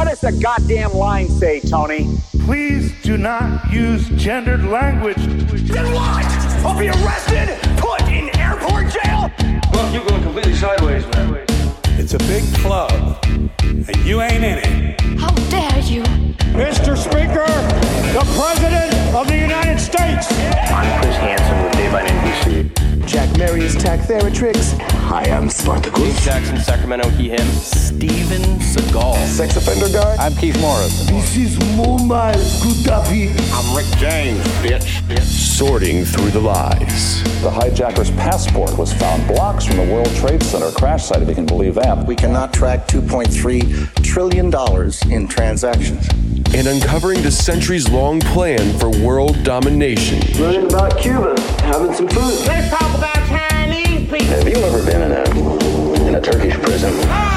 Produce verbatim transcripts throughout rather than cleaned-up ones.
What does the goddamn line say, Tony? Please do not use gendered language. Then what? I'll be arrested, put in airport jail? Well, you're going completely sideways, man. It's a big club, and you ain't in it. How dare you? Mister Speaker, the President of the United States. I'm Chris Hansen with Dave on N B C. Jack Marius Tack Theratrix. Hi, I'm Spartacus. Jackson, Sacramento, he, him. Steven Seagal. Sex offender guy. I'm Keith Morris. This is Muammar Gaddafi. I'm Rick James, bitch. bitch. Sorting through the lies. The hijacker's passport was found blocks from the World Trade Center crash site, if you can believe that. We cannot track two point three trillion dollars in transactions. And uncovering the centuries-long plan for world domination. Learning about Cuba, having some food. Let's talk about Chinese people. Have you ever been in a in a Turkish prison?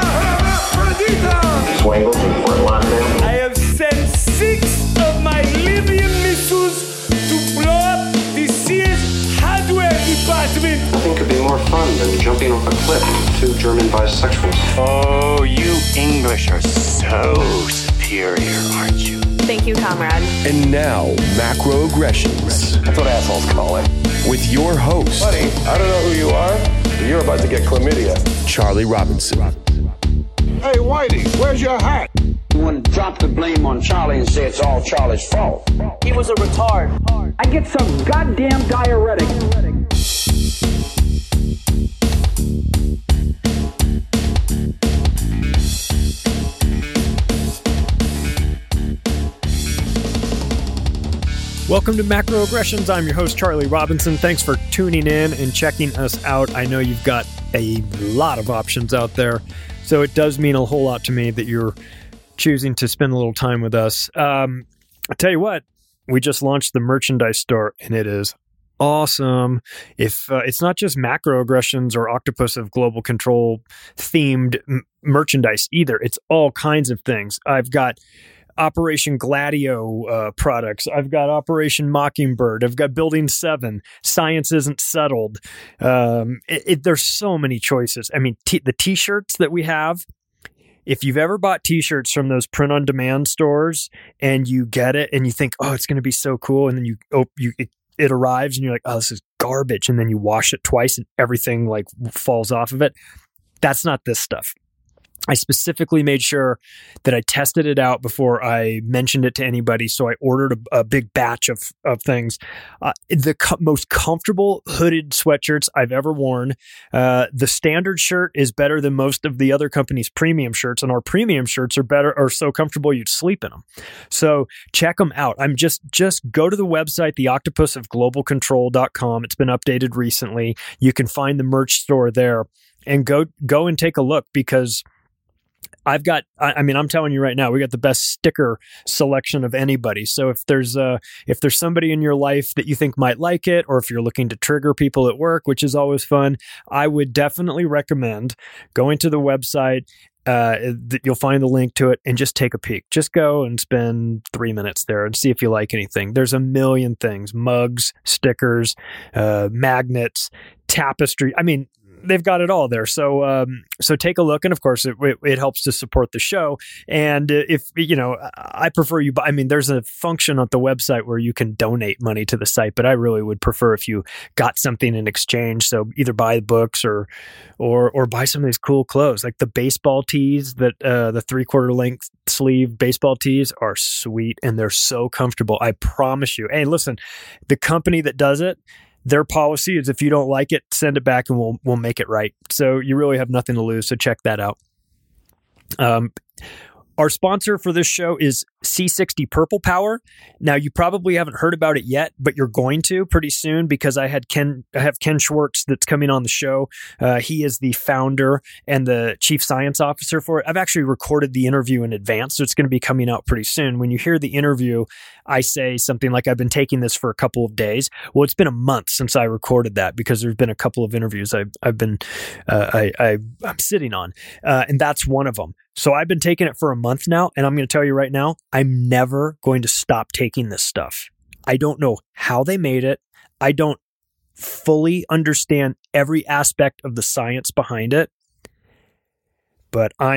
Swangles in Fort Lauderdale. I have sent six of my Libyan missiles to blow up the Sears hardware department. Nothing could be more fun than jumping off a cliff with two German bisexuals. Oh, you English are so superior, aren't you? Thank you, comrade. And now, Macroaggressions. That's what assholes call it. With your host. Buddy, I don't know who you are, but you're about to get chlamydia. Charlie Robinson. Hey, Whitey, where's your hat? You want to drop the blame on Charlie and say it's all Charlie's fault. He was a retard. I get some goddamn diuretic. Welcome to Macroaggressions. I'm your host, Charlie Robinson. Thanks for tuning in and checking us out. I know you've got a lot of options out there, so it does mean a whole lot to me that you're choosing to spend a little time with us. Um, I'll tell you what, we just launched the merchandise store, and it is awesome. If uh, it's not just Macroaggressions or Octopus of Global Control themed m- merchandise either, it's all kinds of things. I've got Operation Gladio uh, products. I've got Operation Mockingbird. I've got Building seven. Science Isn't Settled. Um, it, it, there's so many choices. I mean, t- the t-shirts that we have, if you've ever bought t-shirts from those print-on-demand stores and you get it and you think, oh, it's going to be so cool, and then you, oh, you it, it arrives and you're like, oh, this is garbage, and then you wash it twice and everything like falls off of it. That's not this stuff. I specifically made sure that I tested it out before I mentioned it to anybody. So I ordered a, a big batch of, of things. Uh, the co- most comfortable hooded sweatshirts I've ever worn. Uh, the standard shirt is better than most of the other companies' premium shirts, and our premium shirts are better, are so comfortable you'd sleep in them. So check them out. I'm just, just go to the website, the octopus of global control dot com. It's been updated recently. You can find the merch store there, and go, go and take a look, because I've got, I mean, I'm telling you right now, we got the best sticker selection of anybody. So if there's uh, if there's somebody in your life that you think might like it, or if you're looking to trigger people at work, which is always fun, I would definitely recommend going to the website. Uh, you'll find the link to it and just take a peek. Just go and spend three minutes there and see if you like anything. There's a million things: mugs, stickers, uh, magnets, tapestry. I mean, they've got it all there. So, um, so take a look. And of course it, it, it helps to support the show. And if, you know, I prefer you, I mean, there's a function on the website where you can donate money to the site, but I really would prefer if you got something in exchange. So either buy books or, or, or buy some of these cool clothes, like the baseball tees that, uh, the three quarter length sleeve baseball tees are sweet and they're so comfortable. I promise you. Hey, listen, the company that does it, their policy is if you don't like it, send it back and we'll we'll make it right. So you really have nothing to lose. So check that out. Um, our sponsor for this show is C sixty Purple Power. Now, you probably haven't heard about it yet, but you're going to pretty soon, because I had Ken, I have Ken Schwartz that's coming on the show. Uh, he is the founder and the chief science officer for it. I've actually recorded the interview in advance, so it's going to be coming out pretty soon. When you hear the interview, I say something like, I've been taking this for a couple of days. Well, it's been a month since I recorded that, because there's been a couple of interviews I've, I've been, uh, I, I, I'm sitting on, uh, and that's one of them. So I've been taking it for a month now, and I'm going to tell you right now, I'm never going to stop taking this stuff. I don't know how they made it. I don't fully understand every aspect of the science behind it, but I am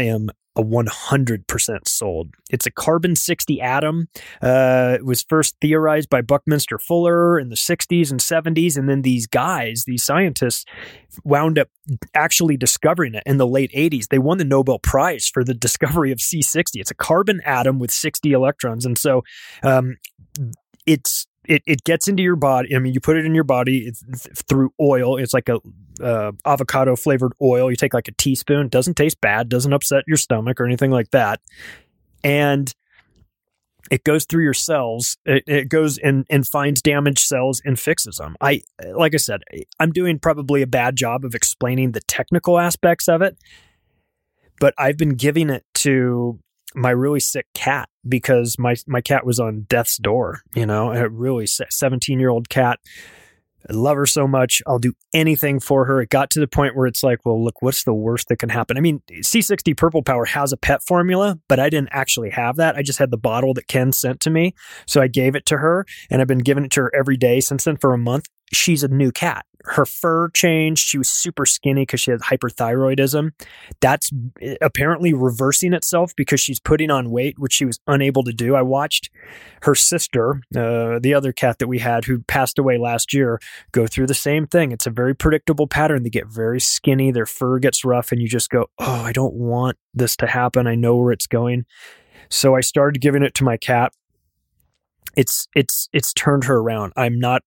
a one hundred percent sold. It's a carbon sixty atom. Uh, it was first theorized by Buckminster Fuller in the sixties and seventies. And then these guys, these scientists, wound up actually discovering it in the late eighties. They won the Nobel Prize for the discovery of C sixty. It's a carbon atom with sixty electrons. And so um, it's It it gets into your body. I mean, you put it in your body it's, it's through oil. It's like a uh, avocado flavored oil. You take like a teaspoon. Doesn't taste bad. Doesn't upset your stomach or anything like that. And it goes through your cells. It, it goes and, and finds damaged cells and fixes them. I like I said, I'm doing probably a bad job of explaining the technical aspects of it, but I've been giving it to my really sick cat because my, my cat was on death's door, you know, a really seventeen year old cat. I love her so much. I'll do anything for her. It got to the point where it's like, well, look, what's the worst that can happen? I mean, C sixty Purple Power has a pet formula, but I didn't actually have that. I just had the bottle that Ken sent to me. So I gave it to her and I've been giving it to her every day since then for a month. She's a new cat. Her fur changed. She was super skinny because she has hyperthyroidism. That's apparently reversing itself because she's putting on weight, which she was unable to do. I watched her sister, uh, the other cat that we had who passed away last year, go through the same thing. It's a very predictable pattern. They get very skinny. Their fur gets rough and you just go, oh, I don't want this to happen. I know where it's going. So I started giving it to my cat. It's, it's, it's turned her around. I'm not,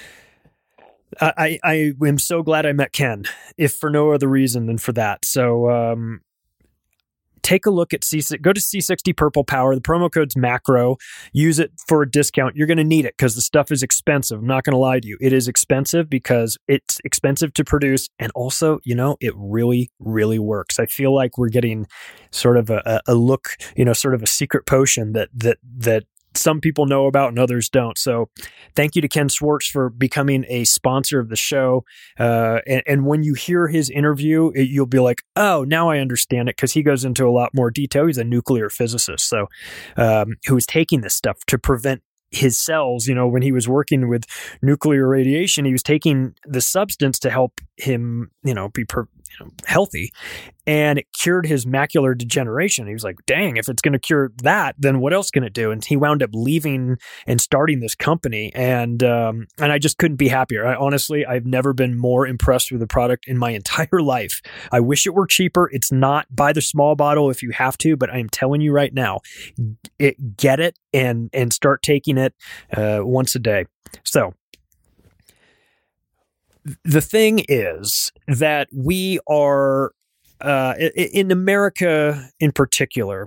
I, I am so glad I met Ken, if for no other reason than for that. So um, take a look at C. Go to C sixty Purple Power. The promo code's macro. Use it for a discount. You're going to need it because the stuff is expensive. I'm not going to lie to you. It is expensive because it's expensive to produce. And also, you know, it really, really works. I feel like we're getting sort of a, a look, you know, sort of a secret potion that, that, that, some people know about and others don't. So thank you to Ken Schwartz for becoming a sponsor of the show. Uh, and, and when you hear his interview, it, you'll be like, oh, now I understand it because he goes into a lot more detail. He's a nuclear physicist, so um, who is taking this stuff to prevent his cells. You know, when he was working with nuclear radiation, he was taking the substance to help him, you know, be per, you know, healthy, and it cured his macular degeneration. He was like, dang, if it's going to cure that, then what else can it do? And he wound up leaving and starting this company. And, um, and I just couldn't be happier. I honestly, I've never been more impressed with the product in my entire life. I wish it were cheaper. It's not. Buy the small bottle if you have to, but I'm telling you right now, it, get it and, and start taking it, uh, once a day. So, the thing is that we are, uh, in America in particular,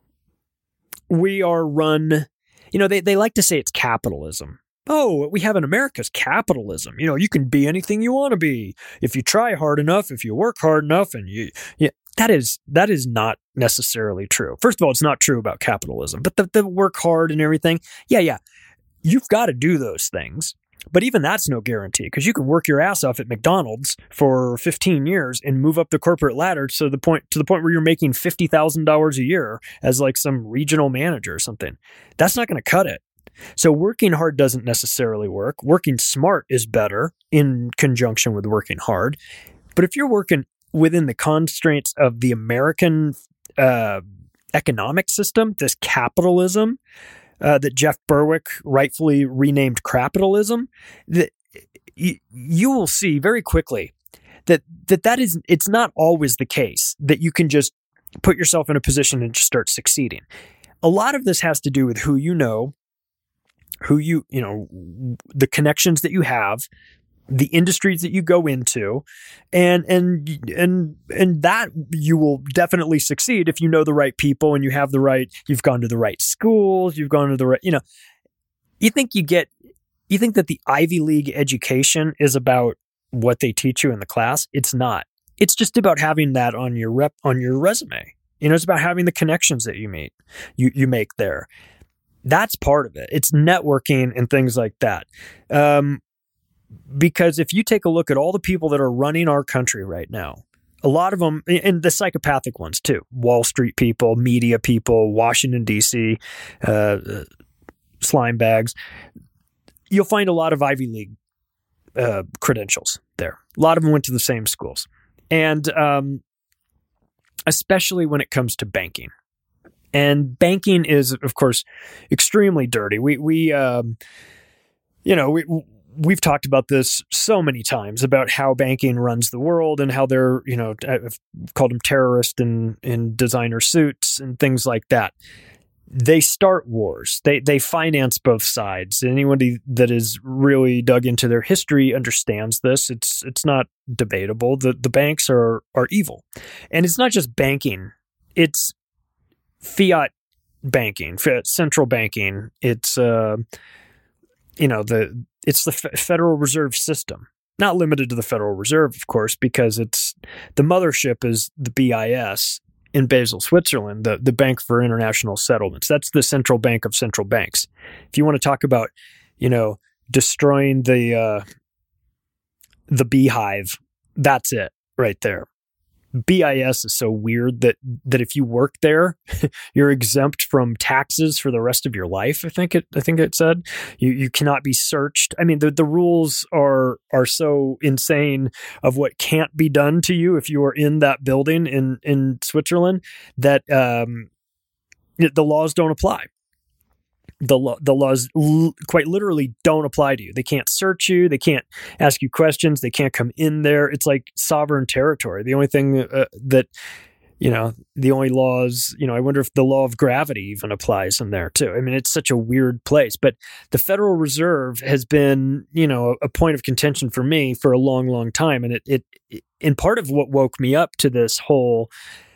we are run, you know, they, they like to say it's capitalism. Oh, what we have in America is capitalism. You know, you can be anything you want to be if you try hard enough, if you work hard enough, and you, yeah, that is, that is not necessarily true. First of all, it's not true about capitalism, but the, the work hard and everything. Yeah, yeah. You've got to do those things. But even that's no guarantee because you can work your ass off at McDonald's for fifteen years and move up the corporate ladder to the point to the point where you're making fifty thousand dollars a year as like some regional manager or something. That's not going to cut it. So working hard doesn't necessarily work. Working smart is better in conjunction with working hard. But if you're working within the constraints of the American uh, economic system, this capitalism, Uh, that Jeff Berwick rightfully renamed crapitalism, that y- you will see very quickly that, that that is, it's not always the case that you can just put yourself in a position and just start succeeding. A lot of this has to do with who you know, who you, you know, the connections that you have, the industries that you go into, and, and, and, and that you will definitely succeed if you know the right people and you have the right, you've gone to the right schools, you've gone to the right, you know, you think you get, you think that the Ivy League education is about what they teach you in the class. It's not. It's just about having that on your rep, on your resume. You know, it's about having the connections that you meet, you, you make there. That's part of it. It's networking and things like that. Um, Because if you take a look at all the people that are running our country right now, a lot of them, and the psychopathic ones too, Wall Street people, media people, Washington, D C, uh, slime bags, you'll find a lot of Ivy League uh, credentials there. A lot of them went to the same schools. And um, especially when it comes to banking. And banking is, of course, extremely dirty. We, we, um, you know, we, we've talked about this so many times about how banking runs the world and how they're, you know, I've called them terrorists in, in designer suits and things like that. They start wars. They they finance both sides. Anybody that is really dug into their history understands this. It's it's not debatable. The the banks are are evil. And it's not just banking. It's fiat banking, central banking. It's uh, you know, the it's the Federal Reserve System. Not limited to the Federal Reserve, of course, because it's the mothership is the B I S in Basel, Switzerland, the, the Bank for International Settlements. That's the central bank of central banks. If you want to talk about, you know, destroying the uh, the beehive, that's it right there. B I S is so weird that that if you work there, you're exempt from taxes for the rest of your life. I think it. I think it said you you cannot be searched. I mean, the the rules are are so insane of what can't be done to you if you are in that building in in Switzerland that um, the laws don't apply. The law, the laws l- quite literally don't apply to you. They can't search you. They can't ask you questions. They can't come in there. It's like sovereign territory. The only thing uh, that, you know, the only laws, you know, I wonder if the law of gravity even applies in there too. I mean, it's such a weird place, but the Federal Reserve has been, you know, a point of contention for me for a long, long time. And it, it, it and part of what woke me up to this whole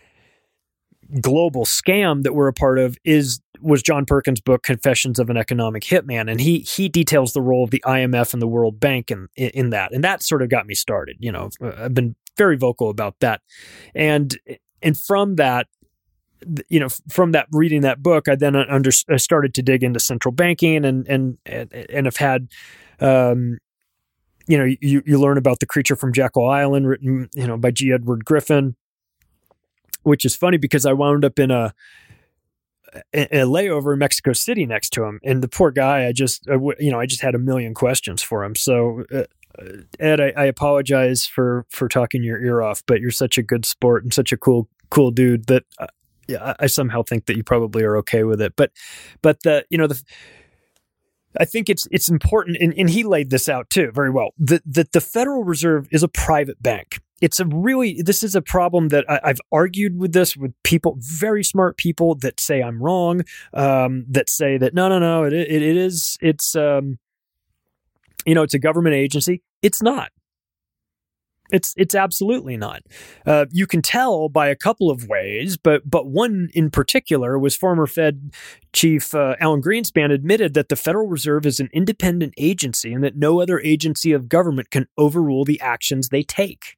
global scam that we're a part of is was John Perkins' book Confessions of an Economic Hitman, and he he details the role of the I M F and the World Bank in in that, and that sort of got me started. You know, I've been very vocal about that, and and from that, you know, from that reading that book, I then under I started to dig into central banking, and and and have had. Um, you know, you you learn about The Creature from Jekyll Island, written you know by G. Edward Griffin, which is funny because I wound up in a, a, a layover in Mexico City next to him. And the poor guy, I just, I w- you know, I just had a million questions for him. So uh, Ed, I, I apologize for, for talking your ear off, but you're such a good sport and such a cool, cool dude that uh, yeah, I somehow think that you probably are okay with it. But, but the, you know, the, I think it's, it's important. And, and he laid this out too very well, that, that the Federal Reserve is a private bank. It's a really, this is a problem that I, I've argued with this with people, very smart people that say I'm wrong, um, that say that, no, no, no, it, it, it is, it's, um, you know, it's a government agency. It's not. It's, it's absolutely not. Uh, you can tell by a couple of ways, but, but one in particular was former Fed Chief uh, Alan Greenspan admitted that the Federal Reserve is an independent agency and that no other agency of government can overrule the actions they take.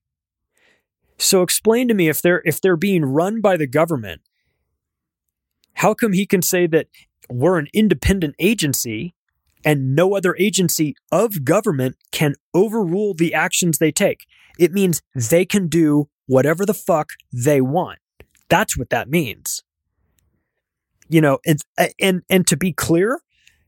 So explain to me, if they're if they're being run by the government, how come he can say that we're an independent agency and no other agency of government can overrule the actions they take? It means they can do whatever the fuck they want. That's what that means. You know, and and and to be clear,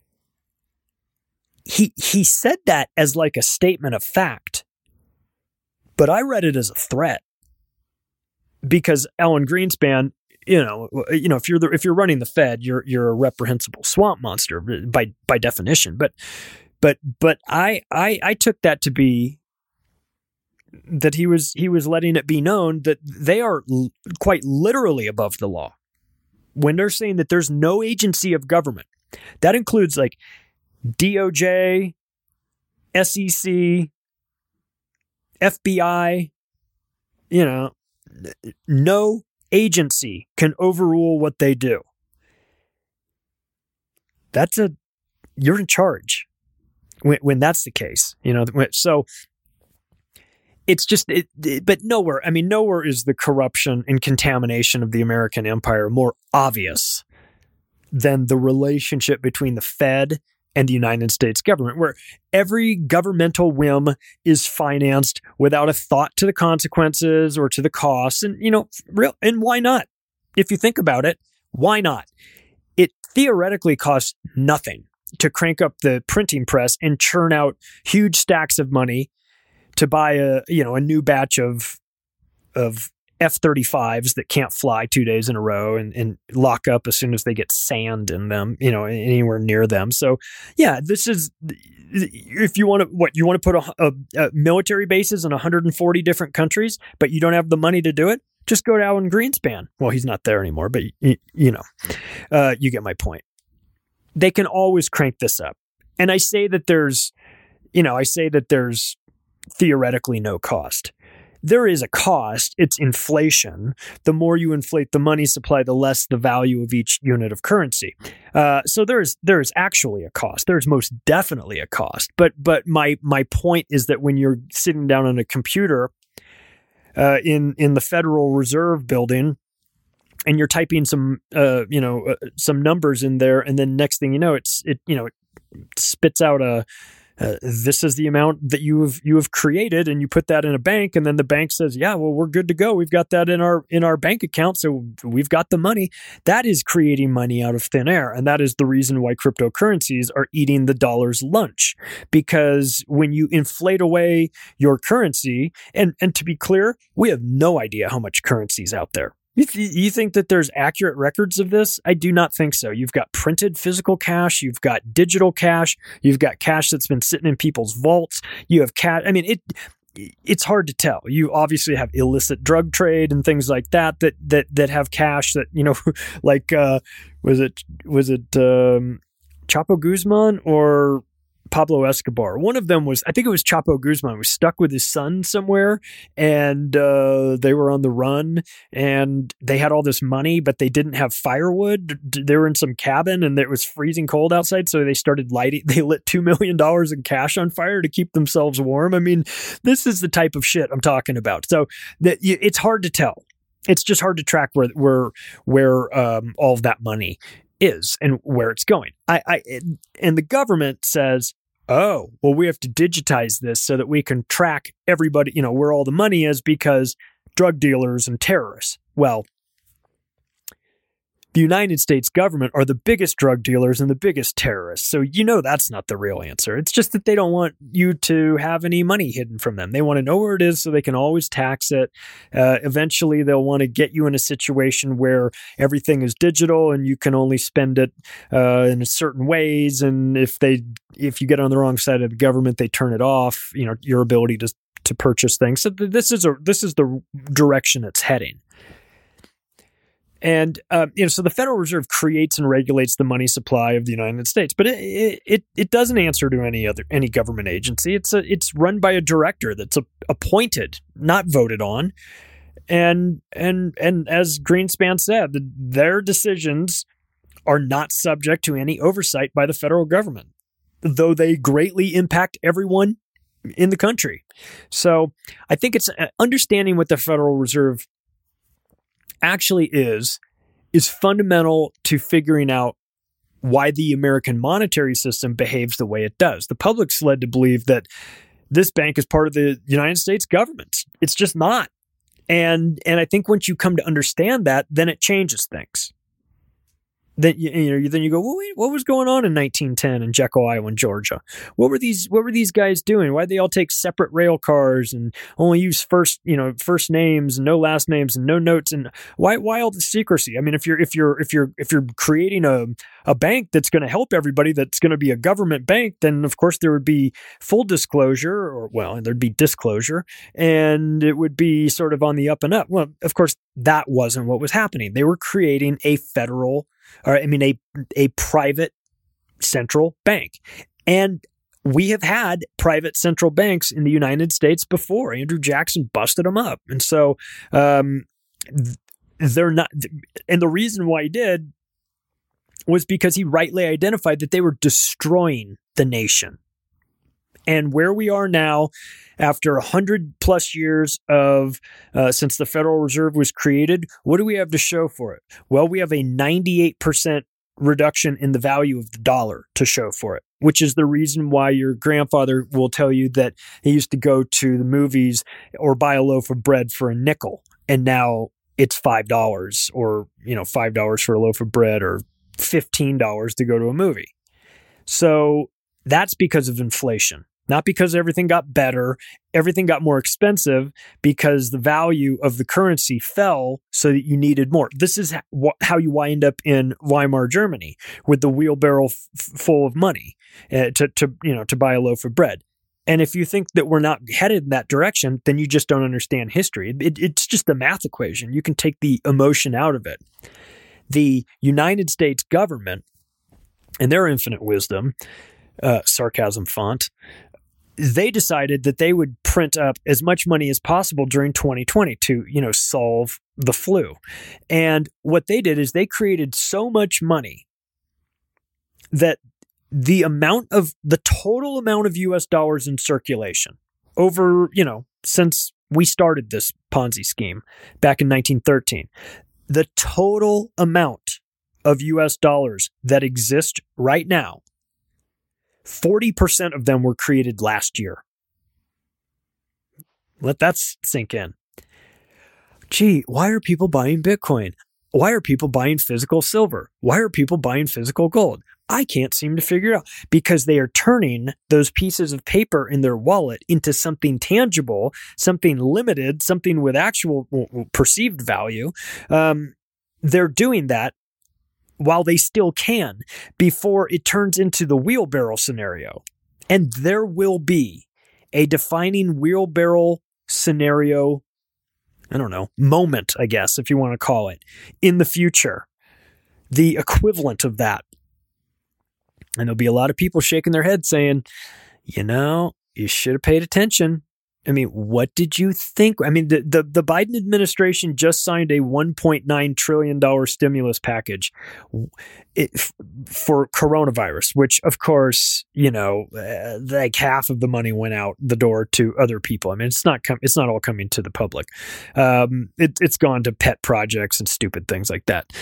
he he said that as like a statement of fact, but I read it as a threat. Because Alan Greenspan, you know, you know, if you're the, if you're running the Fed, you're you're a reprehensible swamp monster by by definition. But but but I I I took that to be that he was he was letting it be known that they are l- quite literally above the law when they're saying that there's no agency of government. That includes like D O J, S E C, F B I, you know. No agency can overrule what they do. That's a, you're in charge when, when that's the case, you know. So it's just, it, it, but nowhere, I mean, nowhere is the corruption and contamination of the American empire more obvious than the relationship between the Fed and the United States government, where every governmental whim is financed without a thought to the consequences or to the costs. And, you know, real, and why not? If you think about it, why not? It theoretically costs nothing to crank up the printing press and churn out huge stacks of money to buy a, you know, a new batch of, of F thirty-fives that can't fly two days in a row and, and lock up as soon as they get sand in them, you know, anywhere near them. So yeah, this is, if you want to, what, you want to put a, a, a military bases in one hundred forty different countries, but you don't have the money to do it, just go to Alan Greenspan. Well, he's not there anymore, but you, you know, uh, you get my point. They can always crank this up. And I say that there's, you know, I say that there's theoretically no cost. There is a cost. It's inflation. The more you inflate the money supply, the less the value of each unit of currency. Uh, so there is there is actually a cost. There's most definitely a cost. But but my my point is that when you're sitting down on a computer uh, in in the Federal Reserve building, and you're typing some uh, you know uh, some numbers in there, and then next thing you know, it's it you know it spits out a. Uh, this is the amount that you have you have created, and you put that in a bank, and then the bank says, "Yeah, well, we're good to go. We've got that in our in our bank account, so we've got the money." That is creating money out of thin air, and that is the reason why cryptocurrencies are eating the dollar's lunch. Because when you inflate away your currency, and and to be clear, we have no idea how much currency is out there. You, th- you think that there's accurate records of this? I do not think so. You've got printed physical cash. You've got digital cash. You've got cash that's been sitting in people's vaults. You have cash. I mean, it. It's hard to tell. You obviously have illicit drug trade and things like that that that that have cash that, you know, like uh, was it was it um, Chapo Guzman or Pablo Escobar? One of them was, I think it was Chapo Guzman, was stuck with his son somewhere, and uh, they were on the run, and they had all this money, but they didn't have firewood. They were in some cabin, and it was freezing cold outside, so they started lighting. They lit two million dollars in cash on fire to keep themselves warm. I mean, this is the type of shit I'm talking about. So that it's hard to tell. It's just hard to track where where where um, all of that money is and where it's going. I, I and the government says, oh, well, we have to digitize this so that we can track everybody, you know, where all the money is, because drug dealers and terrorists. Well, the United States government are the biggest drug dealers and the biggest terrorists. So, you know, that's not the real answer. It's just that they don't want you to have any money hidden from them. They want to know where it is so they can always tax it. Uh, eventually, they'll want to get you in a situation where everything is digital and you can only spend it uh, in certain ways. And if they, if you get on the wrong side of the government, they turn it off, you know, your ability to to purchase things. So this is a this is the direction it's heading. And, uh, you know, so the Federal Reserve creates and regulates the money supply of the United States, but it it, it doesn't answer to any other any government agency. It's a, it's run by a director that's a, appointed, not voted on. And and and as Greenspan said, the, their decisions are not subject to any oversight by the federal government, though they greatly impact everyone in the country. So I think it's understanding what the Federal Reserve actually is, is fundamental to figuring out why the American monetary system behaves the way it does. The public's led to believe that this bank is part of the United States government. It's just not. And and I think once you come to understand that, then it changes things. Then you, you know, then you go, well, wait, what was going on in nineteen ten in Jekyll Island, Georgia? What were these? What were these guys doing? Why'd they all take separate rail cars and only use first, you know, first names and no last names and no notes? And why, why all the secrecy? I mean, if you're if you're if you're if you're creating a a bank that's going to help everybody, that's going to be a government bank, then of course there would be full disclosure, or well, there'd be disclosure, and it would be sort of on the up and up. Well, of course, that wasn't what was happening. They were creating a federal, or I mean, a a private central bank. And we have had private central banks in the United States before. Andrew Jackson busted them up. And so um, they're not, and the reason why he did was because he rightly identified that they were destroying the nation. And where we are now, after one hundred plus years of uh, since the Federal Reserve was created, what do we have to show for it? Well, we have a ninety-eight percent reduction in the value of the dollar to show for it, which is the reason why your grandfather will tell you that he used to go to the movies or buy a loaf of bread for a nickel, and now it's five dollars, or, you know, five dollars for a loaf of bread, or fifteen dollars to go to a movie. So that's because of inflation. Not because everything got better, everything got more expensive because the value of the currency fell so that you needed more. This is how you wind up in Weimar Germany with the wheelbarrow f- full of money uh, to, to, you know, to buy a loaf of bread. And if you think that we're not headed in that direction, then you just don't understand history. It, it's just a math equation. You can take the emotion out of it. The United States government, in their infinite wisdom, uh, sarcasm font, they decided that they would print up as much money as possible during twenty twenty to, you know, solve the flu. And what they did is they created so much money that the amount of the total amount of U S dollars in circulation over, you know, since we started this Ponzi scheme back in nineteen thirteen, the total amount of U S dollars that exist right now, forty percent of them were created last year. Let that sink in. Gee, why are people buying Bitcoin? Why are people buying physical silver? Why are people buying physical gold? I can't seem to figure it out, because they are turning those pieces of paper in their wallet into something tangible, something limited, something with actual perceived value. Um, they're doing that while they still can before it turns into the wheelbarrow scenario. And there will be a defining wheelbarrow scenario, I don't know, moment, I guess, if you want to call it, in the future. The equivalent of that. And there'll be a lot of people shaking their heads saying, you know, you should have paid attention. I mean, what did you think? I mean, the, the, the Biden administration just signed a one point nine trillion dollars stimulus package it, for coronavirus, which, of course, you know, uh, like half of the money went out the door to other people. I mean, it's not com- it's not all coming to the public. Um, it, it's gone to pet projects and stupid things like that.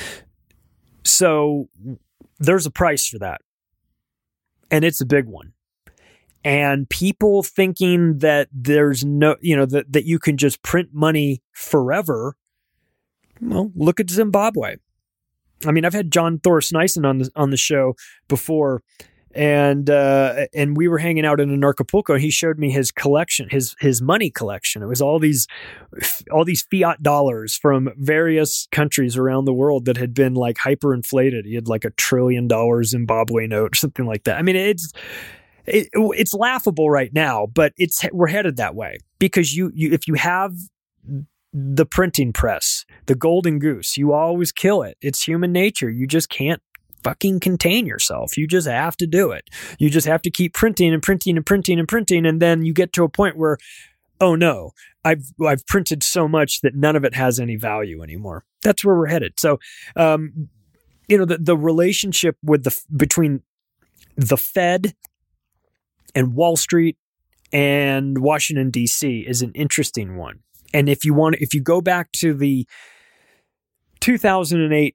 So there's a price for that. And it's a big one. And people thinking that there's no, you know, that, that you can just print money forever. Well, look at Zimbabwe. I mean, I've had John Thorsten on the, on the show before, and, uh, and we were hanging out in Acapulco, and he showed me his collection, his, his money collection. It was all these, all these fiat dollars from various countries around the world that had been like hyperinflated. He had like a trillion dollar Zimbabwe note, something like that. I mean, it's, It, it's laughable right now, but it's we're headed that way because you, you if you have the printing press, the golden goose, you always kill it. It's human nature. You just can't fucking contain yourself. You just have to do it. You just have to keep printing and printing and printing and printing, and then you get to a point where, oh no, I've I've printed so much that none of it has any value anymore. That's where we're headed. So, um, you know, the the relationship with the between the Fed and Wall Street and Washington, D C is an interesting one. And if you want, if you go back to the two thousand eight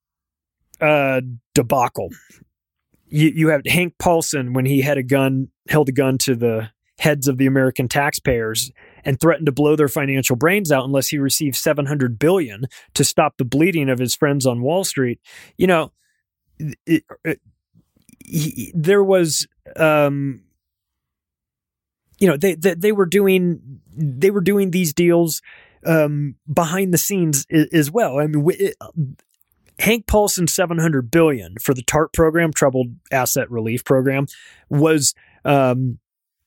uh, debacle, you, you have Hank Paulson when he had a gun, held a gun to the heads of the American taxpayers and threatened to blow their financial brains out unless he received seven hundred billion dollars to stop the bleeding of his friends on Wall Street. You know, it, it, he, there was, um, you know, they, they, they were doing, they were doing these deals, um, behind the scenes as, as well. I mean, it, Hank Paulson's seven hundred billion dollars for the TARP program, Troubled Asset Relief Program, was, um,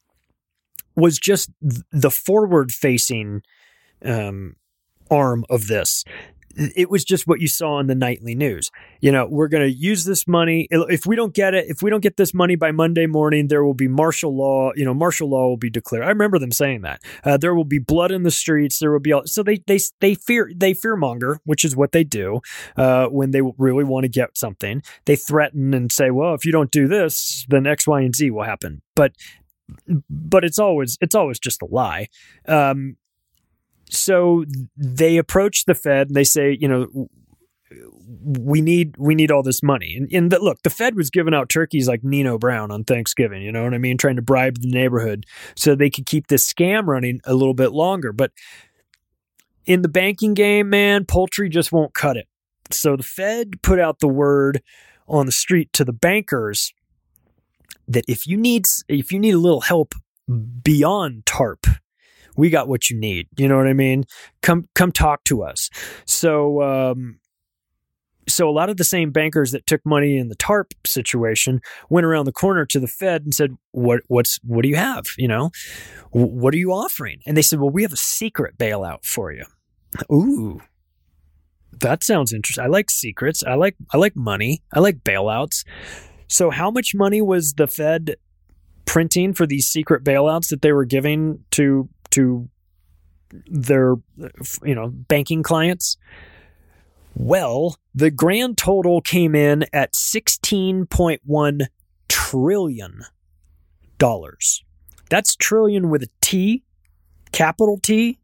was just the forward facing, um, arm of this. It was just what you saw in the nightly news. You know, we're going to use this money. If we don't get it, if we don't get this money by Monday morning, there will be martial law. You know, martial law will be declared. I remember them saying that. Uh, there will be blood in the streets. There will be all. So they they they fear they fearmonger, which is what they do uh, when they really want to get something. They threaten and say, well, if you don't do this, then X, Y, and Z will happen. But but it's always it's always just a lie. Um, So they approach the Fed and they say, you know, we need we need all this money. And, and the, look, the Fed was giving out turkeys like Nino Brown on Thanksgiving, you know what I mean? Trying to bribe the neighborhood so they could keep this scam running a little bit longer. But in the banking game, man, poultry just won't cut it. So the Fed put out the word on the street to the bankers that if you need if you need a little help beyond TARP. We got what you need. You know what I mean? Come, come talk to us. So, um, so a lot of the same bankers that took money in the TARP situation went around the corner to the Fed and said, "What, what's, what do you have? You know, what are you offering?" And they said, "Well, we have a secret bailout for you." Ooh, that sounds interesting. I like secrets. I like, I like money. I like bailouts. So, how much money was the Fed printing for these secret bailouts that they were giving to to their, you know, banking clients? Well, the grand total came in at sixteen point one trillion dollars. That's trillion with a T, capital T.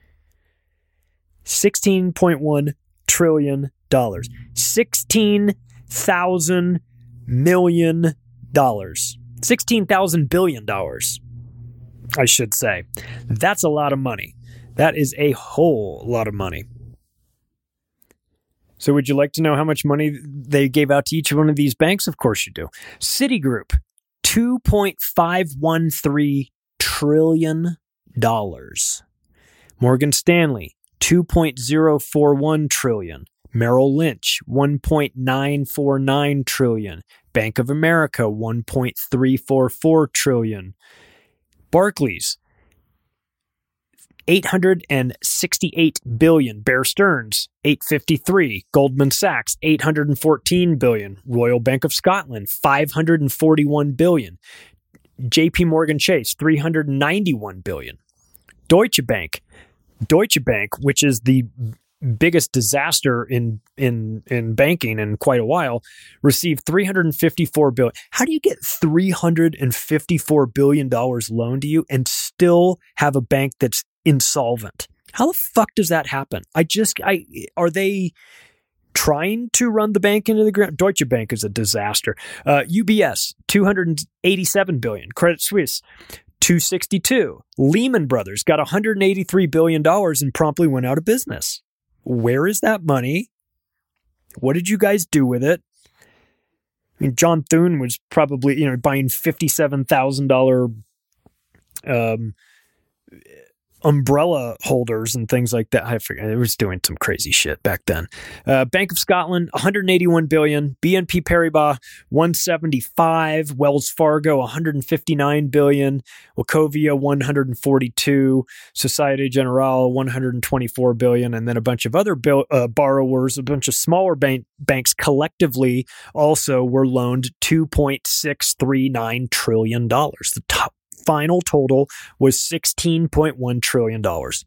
sixteen point one trillion dollars. sixteen thousand million dollars. sixteen thousand billion dollars, I should say. That's a lot of money. That is a whole lot of money. So would you like to know how much money they gave out to each one of these banks? Of course you do. Citigroup, two point five one three trillion dollars. Morgan Stanley, two point zero four one trillion dollars. Merrill Lynch, one point nine four nine trillion dollars. Bank of America, one point three four four trillion dollars. Barclays, eight hundred sixty-eight billion dollars. Bear Stearns, eight hundred fifty-three billion dollars. Goldman Sachs, eight hundred fourteen billion dollars. Royal Bank of Scotland, five hundred forty-one billion dollars. J P Morgan Chase, three hundred ninety-one billion dollars. Deutsche Bank, Deutsche Bank, which is the biggest disaster in in in banking in quite a while, received three hundred fifty-four billion dollars. How do you get three hundred fifty-four billion dollars loaned to you and still have a bank that's insolvent? How the fuck does that happen? I just I are they trying to run the bank into the ground? Deutsche Bank is a disaster. Uh, U B S, two hundred eighty-seven billion dollars. Credit Suisse, two hundred sixty-two. Lehman Brothers got one hundred eighty-three billion dollars and promptly went out of business. Where is that money? What did you guys do with it? I mean, John Thune was probably, you know, buying fifty-seven thousand dollars um, umbrella holders and things like that. I forget. It was doing some crazy shit back then. Uh, Bank of Scotland, one hundred eighty-one billion dollars. B N P Paribas, one hundred seventy-five. Wells Fargo, one hundred fifty-nine billion dollars. Wachovia, one hundred forty-two. Societe Generale, one hundred twenty-four billion dollars. And then a bunch of other bil- uh, borrowers, a bunch of smaller bank- banks collectively also were loaned two point six three nine trillion dollars. The top final total was sixteen point one trillion dollars.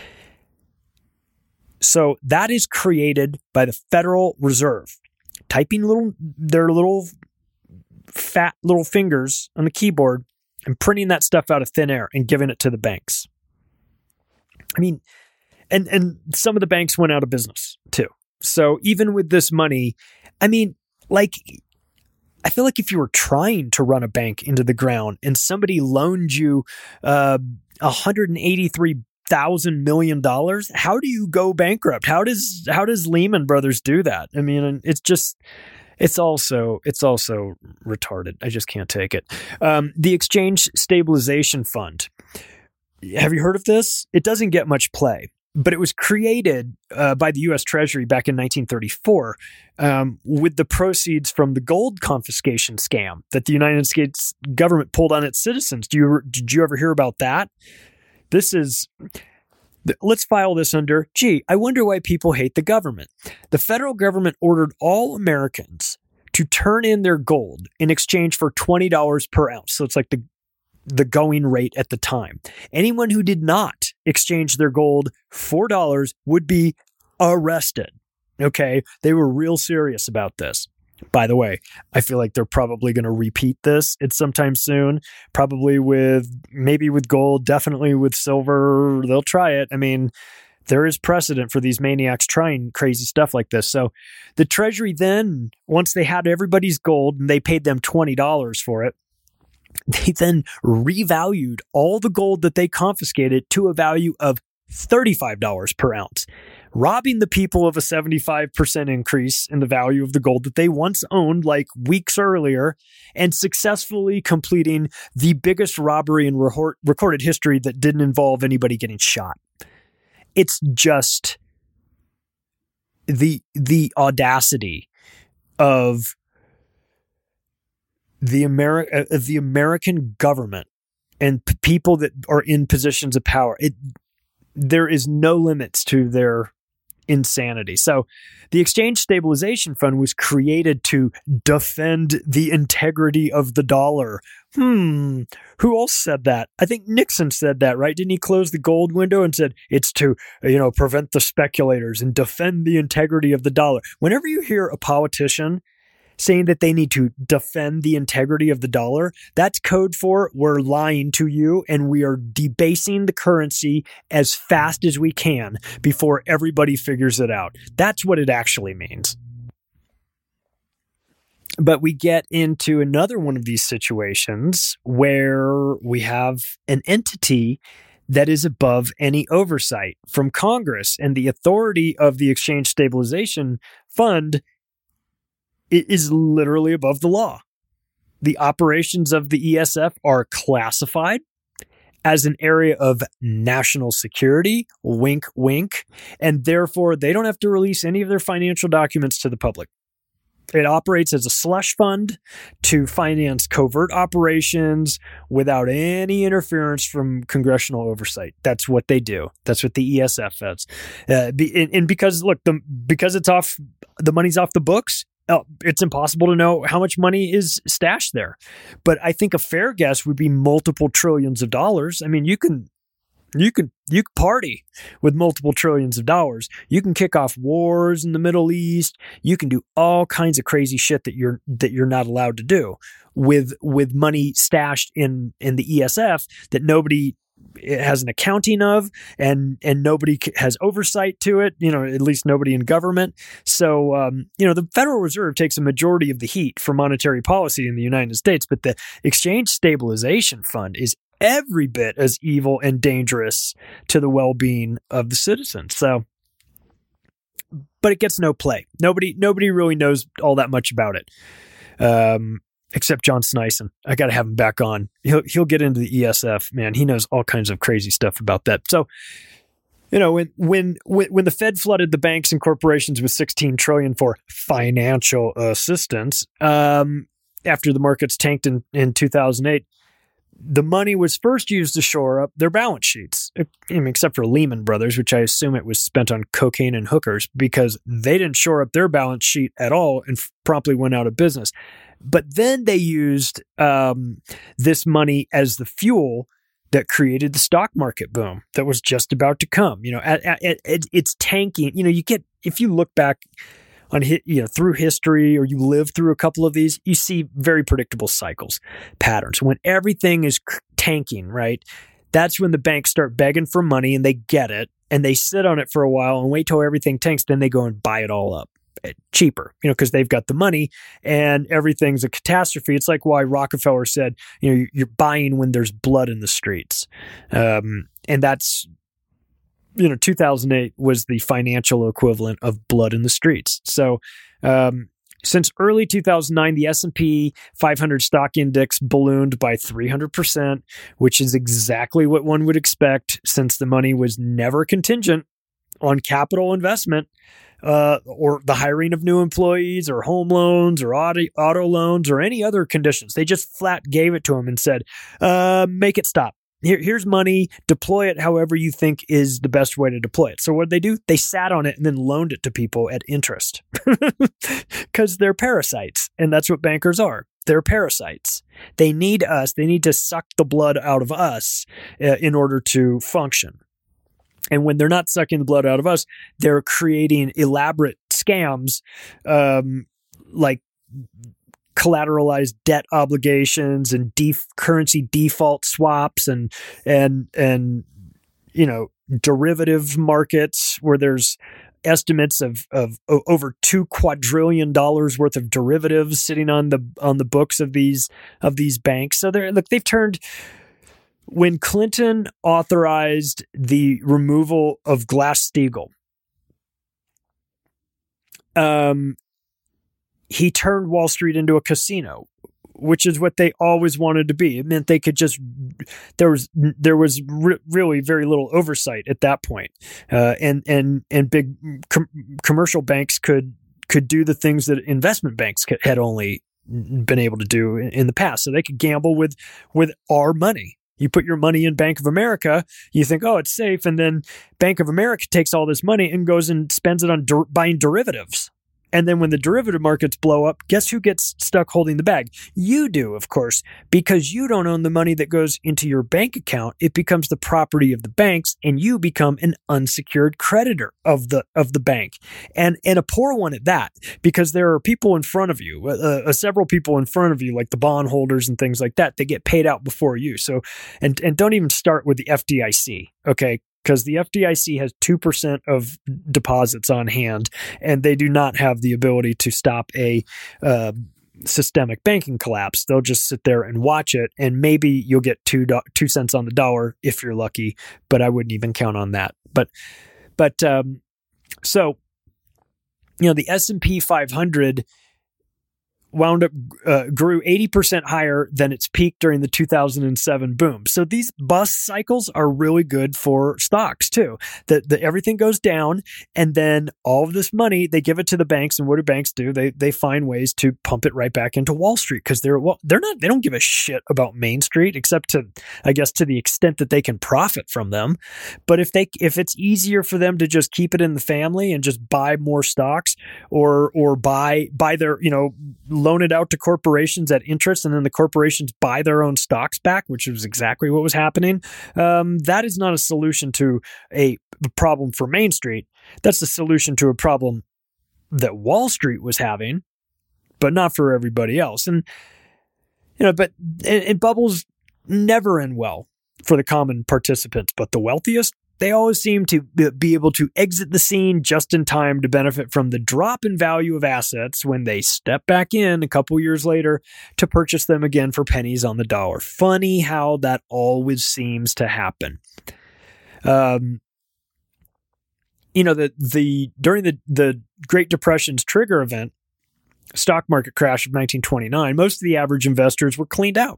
So that is created by the Federal Reserve, typing little their little fat little fingers on the keyboard and printing that stuff out of thin air and giving it to the banks. I mean, and and some of the banks went out of business too. So even with this money, I mean, like, I feel like if you were trying to run a bank into the ground and somebody loaned you uh, one hundred eighty-three thousand million dollars, how do you go bankrupt? How does how does Lehman Brothers do that? I mean, it's just it's also it's also retarded. I just can't take it. Um, the Exchange Stabilization Fund. Have you heard of this? It doesn't get much play, but it was created uh, by the U S Treasury back in nineteen thirty-four um, with the proceeds from the gold confiscation scam that the United States government pulled on its citizens. Do you did you ever hear about that? This is, let's file this under, gee, I wonder why people hate the government. The federal government ordered all Americans to turn in their gold in exchange for twenty dollars per ounce. So it's like the the going rate at the time. Anyone who did not exchange their gold for dollars would be arrested. Okay. They were real serious about this. By the way, I feel like they're probably going to repeat this at sometime soon, probably with, maybe with gold, definitely with silver. They'll try it. I mean, there is precedent for these maniacs trying crazy stuff like this. So the Treasury then, once they had everybody's gold and they paid them twenty dollars for it, they then revalued all the gold that they confiscated to a value of thirty-five dollars per ounce, robbing the people of a seventy-five percent increase in the value of the gold that they once owned like weeks earlier, and successfully completing the biggest robbery in re- recorded history that didn't involve anybody getting shot. It's just the the audacity of the Ameri- of the American government and p- people that are in positions of power. It there is no limits to their insanity. So the Exchange Stabilization Fund was created to defend the integrity of the dollar. Hmm. Who else said that? I think Nixon said that, right? Didn't he close the gold window and said it's to, you know, prevent the speculators and defend the integrity of the dollar? Whenever you hear a politician saying that they need to defend the integrity of the dollar, that's code for we're lying to you and we are debasing the currency as fast as we can before everybody figures it out. That's what it actually means. But we get into another one of these situations where we have an entity that is above any oversight from Congress, and the authority of the Exchange Stabilization Fund it is literally above the law. The operations of the E S F are classified as an area of national security, wink, wink, and therefore they don't have to release any of their financial documents to the public. It operates as a slush fund to finance covert operations without any interference from congressional oversight. That's what they do. That's what the E S F does. Uh, be, and, and because, look, the, because it's off, the money's off the books, it's impossible to know how much money is stashed there. But I think a fair guess would be multiple trillions of dollars. I mean, you can you can you can party with multiple trillions of dollars. You can kick off wars in the Middle East. You can do all kinds of crazy shit that you're that you're not allowed to do with with money stashed in in the E S F that nobody has an accounting of, and and nobody has oversight to it, you know, at least nobody in government. So, um, you know, the Federal Reserve takes a majority of the heat for monetary policy in the United States, but the Exchange Stabilization Fund is every bit as evil and dangerous to the well-being of the citizens. So, but it gets no play. Nobody, nobody really knows all that much about it. Um, Except John Sneisen. I got to have him back on. He'll he'll get into the E S F, man. He knows all kinds of crazy stuff about that. So, you know, when when when, when the Fed flooded the banks and corporations with sixteen trillion dollars for financial assistance, um, after the markets tanked in, in two thousand eight, the money was first used to shore up their balance sheets, I mean, except for Lehman Brothers, which I assume it was spent on cocaine and hookers because they didn't shore up their balance sheet at all and f- promptly went out of business. But then they used um, this money as the fuel that created the stock market boom that was just about to come. You know, at, at, at, it's tanking. You know, you get, if you look back on, you know, through history, or you live through a couple of these, you see very predictable cycles, patterns. When everything is tanking, right? That's when the banks start begging for money and they get it and they sit on it for a while and wait till everything tanks. Then they go and buy it all up cheaper, you know, because they've got the money and everything's a catastrophe. It's like why Rockefeller said, you know, you're buying when there's blood in the streets. Um, and that's, you know, two thousand eight was the financial equivalent of blood in the streets. So, um, since early two thousand nine, the S and P five hundred stock index ballooned by three hundred percent, which is exactly what one would expect since the money was never contingent on capital investment, uh, or the hiring of new employees or home loans or auto, auto loans or any other conditions. They just flat gave it to them and said, uh, make it stop. Here, here's money, deploy it however you think is the best way to deploy it. So what did they do? They sat on it and then loaned it to people at interest because they're parasites. And that's what bankers are. They're parasites. They need us. They need to suck the blood out of us uh, in order to function. And when they're not sucking the blood out of us, they're creating elaborate scams um, like collateralized debt obligations and def- currency default swaps and and and you know derivative markets where there's estimates of of over two quadrillion dollars worth of derivatives sitting on the on the books of these of these banks. So they're look they've turned. When Clinton authorized the removal of Glass-Steagall, um, he turned Wall Street into a casino, which is what they always wanted to be. It meant they could just, there was, there was re- really very little oversight at that point. Uh, and, and, and big com- commercial banks could, could do the things that investment banks had only been able to do in, in the past. So they could gamble with, with our money. You put your money in Bank of America, you think, oh, it's safe. And then Bank of America takes all this money and goes and spends it on der- buying derivatives. And then when the derivative markets blow up, guess who gets stuck holding the bag? You do, of course, because you don't own the money that goes into your bank account. It becomes the property of the banks, and you become an unsecured creditor of the of the bank, and and a poor one at that, because there are people in front of you, uh, uh, several people in front of you, like the bondholders and things like that. They get paid out before you. So, and and don't even start with the F D I C, okay? Because the F D I C has two percent of deposits on hand, and they do not have the ability to stop a uh, systemic banking collapse. They'll just sit there and watch it, and maybe you'll get two do- two cents on the dollar if you're lucky, but I wouldn't even count on that. But, but um, so, you know, the S and P five hundred wound up, uh, grew eighty percent higher than its peak during the two thousand seven boom. So these bust cycles are really good for stocks too. That the, everything goes down, and then all of this money, they give it to the banks. And what do banks do? They they find ways to pump it right back into Wall Street, because they're well, they're not they don't give a shit about Main Street, except to, I guess, to the extent that they can profit from them. But if they if it's easier for them to just keep it in the family and just buy more stocks, or or buy buy their, you know, loan it out to corporations at interest, and then the corporations buy their own stocks back, which is exactly what was happening. Um, that is not a solution to a problem for Main Street. That's a solution to a problem that Wall Street was having, but not for everybody else. And, you know, but and, and bubbles never end well for the common participants, but the wealthiest, they always seem to be able to exit the scene just in time to benefit from the drop in value of assets when they step back in a couple years later to purchase them again for pennies on the dollar. Funny how that always seems to happen. Um, you know, the the during the the Great Depression's trigger event, stock market crash of nineteen twenty-nine, most of the average investors were cleaned out.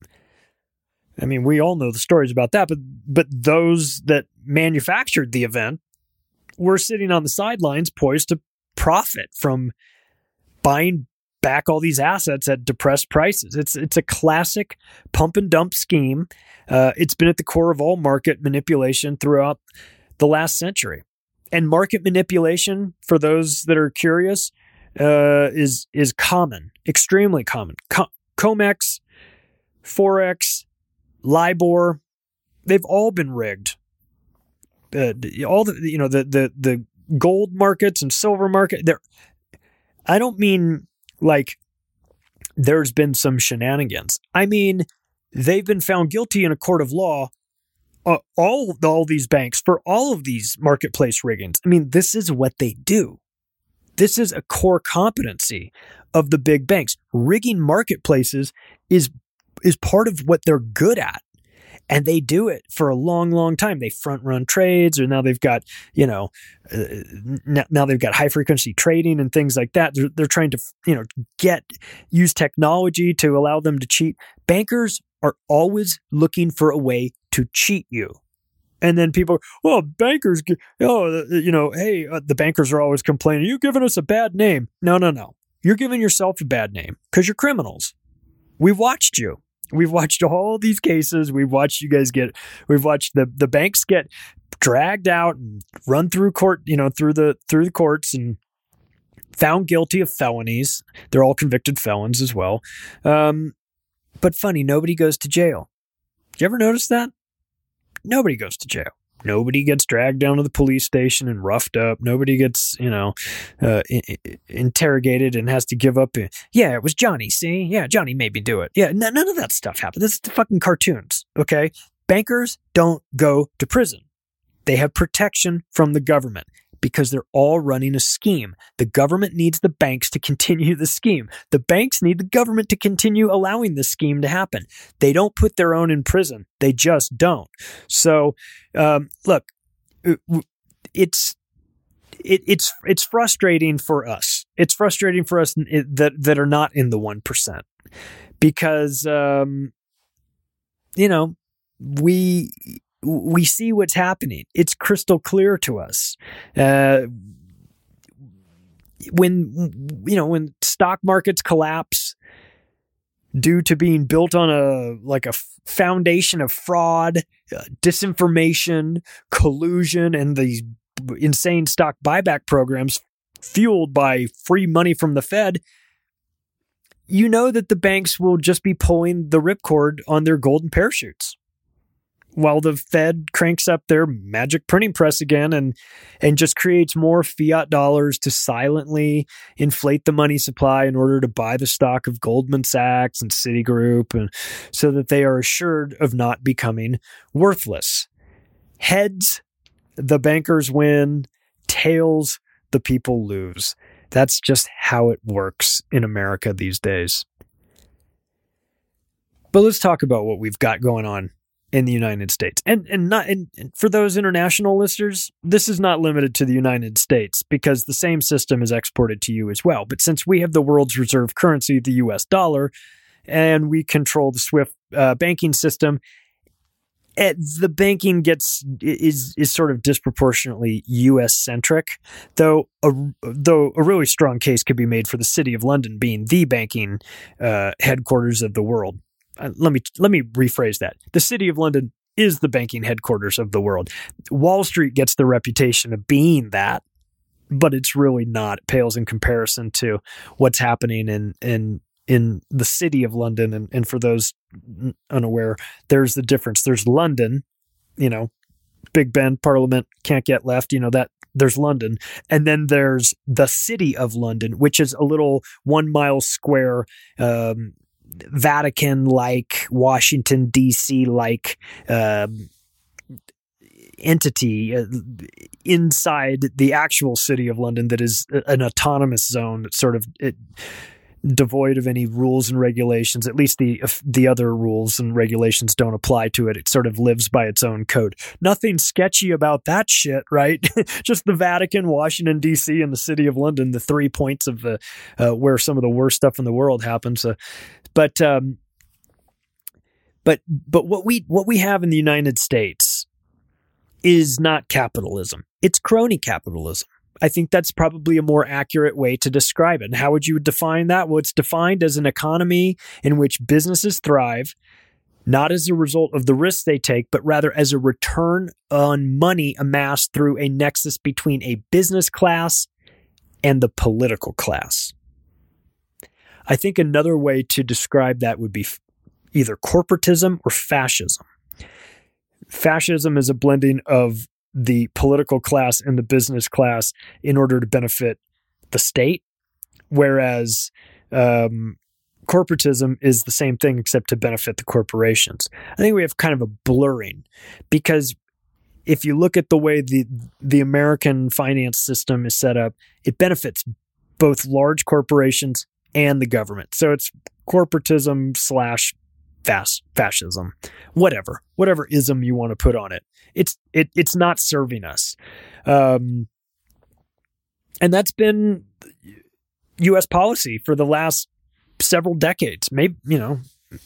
I mean, we all know the stories about that, but but those that manufactured the event were sitting on the sidelines poised to profit from buying back all these assets at depressed prices. It's it's a classic pump and dump scheme. Uh, it's been at the core of all market manipulation throughout the last century. And market manipulation, for those that are curious, uh, is is common, extremely common. Co- COMEX, Forex, LIBOR, they've all been rigged. Uh, all the you know the the the gold markets and silver market. There, I don't mean like there's been some shenanigans. I mean they've been found guilty in a court of law. Uh, all all these banks for all of these marketplace riggings. I mean, this is what they do. This is a core competency of the big banks. Rigging marketplaces is is part of what they're good at. And they do it for a long, long time. They front run trades, or now they've got, you know, uh, now they've got high frequency trading and things like that. They're, they're trying to, you know, get, use technology to allow them to cheat. Bankers are always looking for a way to cheat you. And then people, well, bankers, oh, you know, hey, uh, the bankers are always complaining, you're giving us a bad name. No, no, no. You're giving yourself a bad name because you're criminals. We've watched you. We've watched all these cases. We've watched you guys get, we've watched the, the banks get dragged out and run through court, you know, through the, through the courts and found guilty of felonies. They're all convicted felons as well. Um, but funny, nobody goes to jail. Did you ever notice that? Nobody goes to jail. Nobody gets dragged down to the police station and roughed up. Nobody gets, you know, uh, I- I- interrogated and has to give up. Yeah, it was Johnny, see? Yeah, Johnny made me do it. Yeah, n- none of that stuff happened. This is the fucking cartoons, okay? Bankers don't go to prison. They have protection from the government because they're all running a scheme. The government needs the banks to continue the scheme. The banks need the government to continue allowing the scheme to happen. They don't put their own in prison. They just don't. So, um, look, it's it, it's it's frustrating for us. It's frustrating for us that that are not in the one percent because um, you know we we see what's happening. It's crystal clear to us. Uh, when you know when stock markets collapse due to being built on a like a foundation of fraud, uh, disinformation, collusion, and these insane stock buyback programs fueled by free money from the Fed, you know that the banks will just be pulling the ripcord on their golden parachutes while the Fed cranks up their magic printing press again and and just creates more fiat dollars to silently inflate the money supply in order to buy the stock of Goldman Sachs and Citigroup, and so that they are assured of not becoming worthless. Heads, the bankers win. Tails, the people lose. That's just how it works in America these days. But let's talk about what we've got going on in the United States. And and not and for those international listeners, this is not limited to the United States because the same system is exported to you as well. But since we have the world's reserve currency, the U S dollar, and we control the SWIFT uh, banking system, it, the banking gets is is sort of disproportionately U S centric. Though a, though a really strong case could be made for the City of London being the banking uh, headquarters of the world. Uh, let me let me rephrase that. The City of London is the banking headquarters of the world. Wall Street gets the reputation of being that, but it's really not. It pales in comparison to what's happening in in in the City of London. And, and for those unaware, there's the difference. There's London, you know, Big Ben, Parliament, can't get left, you know, that there's London. And then there's the City of London, which is a little one mile square, um, Vatican-like, Washington, D C-like uh, entity uh, inside the actual City of London that is an autonomous zone that's sort of it, devoid of any rules and regulations. At least the the other rules and regulations don't apply to it. It sort of lives by its own code. Nothing sketchy about that shit, right? Just the Vatican, Washington, D C, and the City of London, the three points of the uh, where some of the worst stuff in the world happens. Uh, but um, but but what we what we have in the United States is not capitalism. It's crony capitalism. I think that's probably a more accurate way to describe it. And how would you define that? Well, it's defined as an economy in which businesses thrive, not as a result of the risks they take, but rather as a return on money amassed through a nexus between a business class and the political class. I think another way to describe that would be either corporatism or fascism. Fascism is a blending of the political class and the business class in order to benefit the state, whereas um, corporatism is the same thing except to benefit the corporations. I think we have kind of a blurring because if you look at the way the the American finance system is set up, it benefits both large corporations and the government. So it's corporatism slash fast fascism, whatever, whatever ism you want to put on it. It's it it's not serving us, um, and that's been U S policy for the last several decades, maybe you know,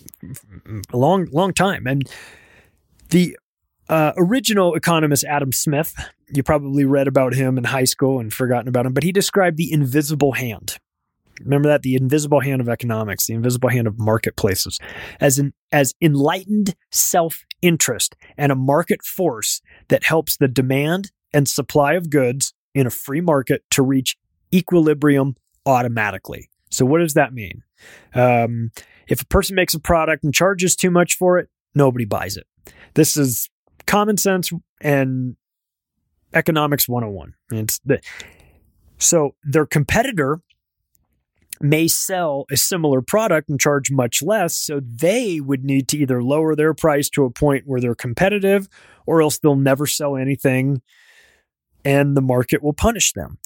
a long long time. And the uh, original economist Adam Smith, you probably read about him in high school and forgotten about him, but he described the invisible hand. Remember that? The invisible hand of economics, the invisible hand of marketplaces, as an as enlightened self-interest and a market force that helps the demand and supply of goods in a free market to reach equilibrium automatically. So what does that mean? Um, if a person makes a product and charges too much for it, nobody buys it. This is common sense and economics one oh one. It's the, so their competitor may sell a similar product and charge much less, so they would need to either lower their price to a point where they're competitive, or else they'll never sell anything and the market will punish them.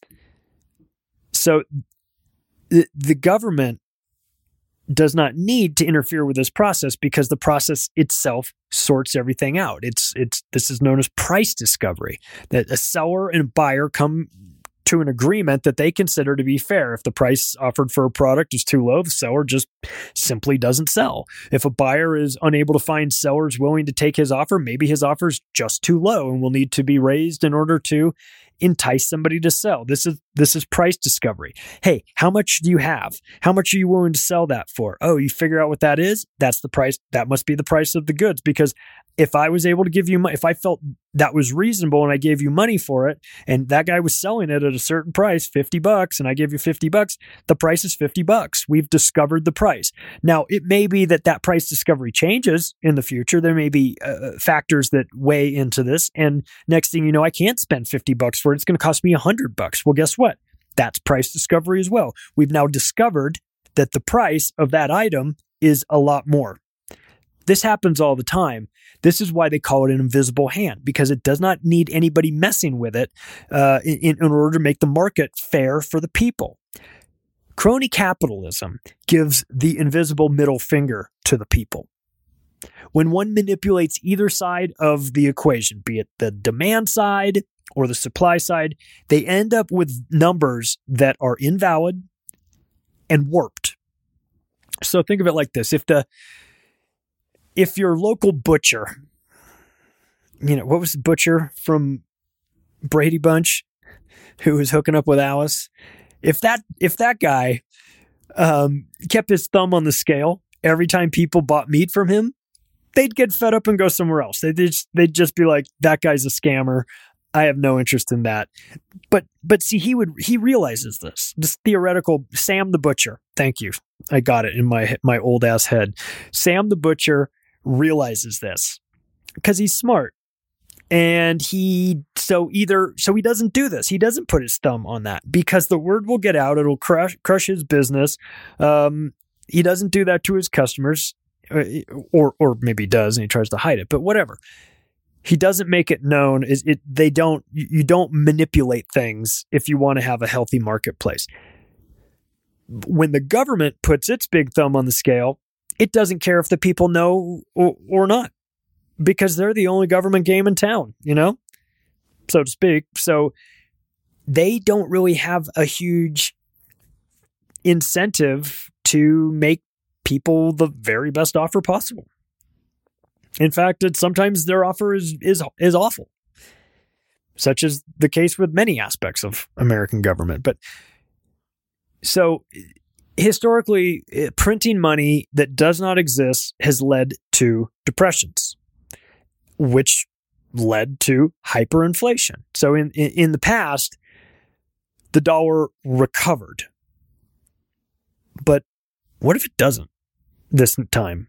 So the, the government does not need to interfere with this process because the process itself sorts everything out. It's it's this is known as price discovery, that a seller and a buyer come to an agreement that they consider to be fair. If the price offered for a product is too low, the seller just simply doesn't sell. If a buyer is unable to find sellers willing to take his offer, maybe his offer is just too low and will need to be raised in order to entice somebody to sell. This is this is price discovery. Hey, how much do you have? How much are you willing to sell that for? Oh, you figure out what that is? That's the price. That must be the price of the goods. Because if I was able to give you money, if I felt that was reasonable and I gave you money for it, and that guy was selling it at a certain price, fifty bucks, and I give you fifty bucks, the price is fifty bucks. We've discovered the price. Now, it may be that that price discovery changes in the future. There may be uh, factors that weigh into this. And next thing you know, I can't spend fifty bucks for it. It's going to cost me one hundred bucks. Well, guess what? That's price discovery as well. We've now discovered that the price of that item is a lot more. This happens all the time. This is why they call it an invisible hand, because it does not need anybody messing with it uh, in, in order to make the market fair for the people. Crony capitalism gives the invisible middle finger to the people. When one manipulates either side of the equation, be it the demand side or the supply side, they end up with numbers that are invalid and warped. So think of it like this. If the If your local butcher, you know, what was the butcher from Brady Bunch who was hooking up with Alice? If that if that guy um, kept his thumb on the scale every time people bought meat from him, they'd get fed up and go somewhere else. They'd just, they'd just be like, that guy's a scammer. I have no interest in that. But but see, he would he realizes this. This theoretical Sam the Butcher. Thank you. I got it in my my old ass head. Sam the Butcher realizes this because he's smart, and he so either so he doesn't do this. He doesn't put his thumb on that because the word will get out. It'll crush crush his business. Um, he doesn't do that to his customers, or or maybe he does and he tries to hide it. But whatever. He doesn't make it known. Is it? They don't. You don't manipulate things if you want to have a healthy marketplace. When the government puts its big thumb on the scale, it doesn't care if the people know or, or not, because they're the only government game in town, you know, so to speak. So they don't really have a huge incentive to make people the very best offer possible. In fact, it, sometimes their offer is, is is awful, such as the case with many aspects of American government. But so historically, printing money that does not exist has led to depressions, which led to hyperinflation. So in, in, in the past, the dollar recovered. But what if it doesn't this time?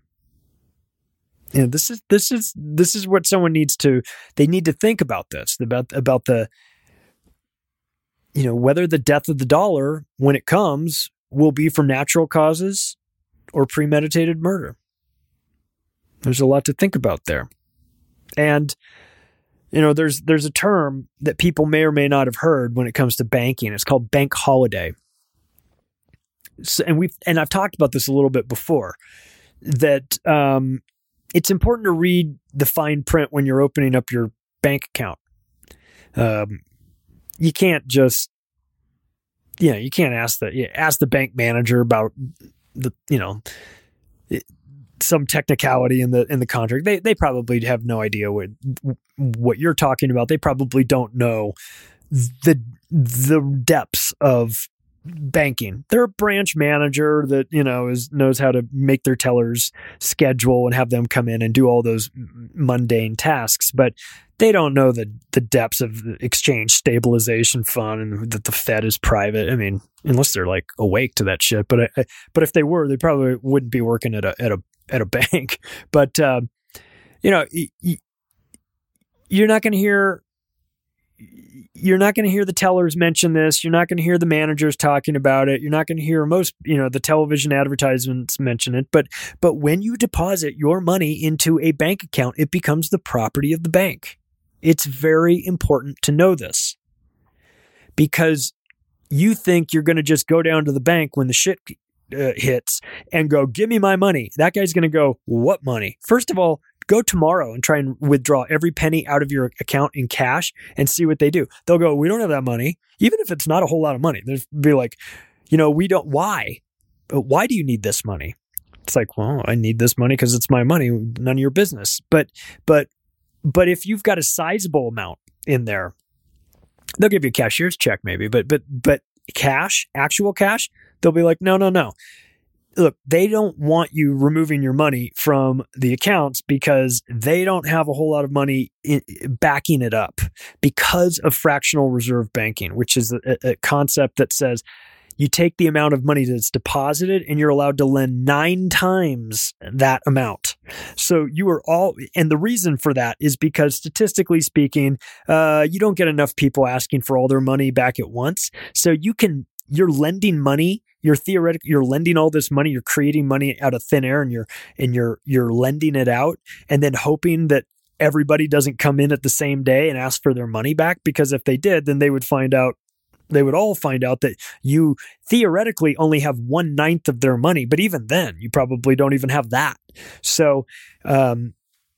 You know, this is this is this is what someone needs to. They need to think about this about about the. You know, whether the death of the dollar when it comes will be from natural causes or premeditated murder. There's a lot to think about there, and you know, there's there's a term that people may or may not have heard when it comes to banking. It's called bank holiday. So, and we've and I've talked about this a little bit before. That. Um, It's important to read the fine print when you're opening up your bank account. Um, you can't just, you know, you can't ask the yeah, ask the bank manager about the, you know, some technicality in the in the contract. They they probably have no idea what what you're talking about. They probably don't know the the depths of banking. They're a branch manager that, you know, is knows how to make their tellers schedule and have them come in and do all those mundane tasks, but they don't know the the depths of the exchange stabilization fund and that the Fed is private. I mean, unless they're like awake to that shit. But I, but if they were, they probably wouldn't be working at a at a at a bank. But uh, you know, y- you're not going to hear. You're not going to hear the tellers mention this. You're not going to hear the managers talking about it. You're not going to hear most, you know, the television advertisements mention it. But but when you deposit your money into a bank account, it becomes the property of the bank. It's very important to know this, because you think you're going to just go down to the bank when the shit uh, hits and go, give me my money. That guy's going to go, what money? First of all, Go tomorrow and try and withdraw every penny out of your account in cash and see what they do. They'll go, we don't have that money. Even if it's not a whole lot of money, they'll be like, you know, we don't, why? Why do you need this money? It's like, well, I need this money because it's my money. None of your business. But, but, but if you've got a sizable amount in there, they'll give you a cashier's check maybe, but, but, but cash, actual cash, they'll be like, no, no, no. Look, they don't want you removing your money from the accounts because they don't have a whole lot of money in, backing it up because of fractional reserve banking, which is a, a concept that says you take the amount of money that's deposited and you're allowed to lend nine times that amount. So you are all, and the reason for that is because statistically speaking, uh, you don't get enough people asking for all their money back at once. So you can, you're lending money. You're theoretically, you're lending all this money, you're creating money out of thin air and you're, and you're, you're lending it out and then hoping that everybody doesn't come in at the same day and ask for their money back. Because if they did, then they would find out, they would all find out that you theoretically only have one ninth of their money. But even then, you probably don't even have that. So, um,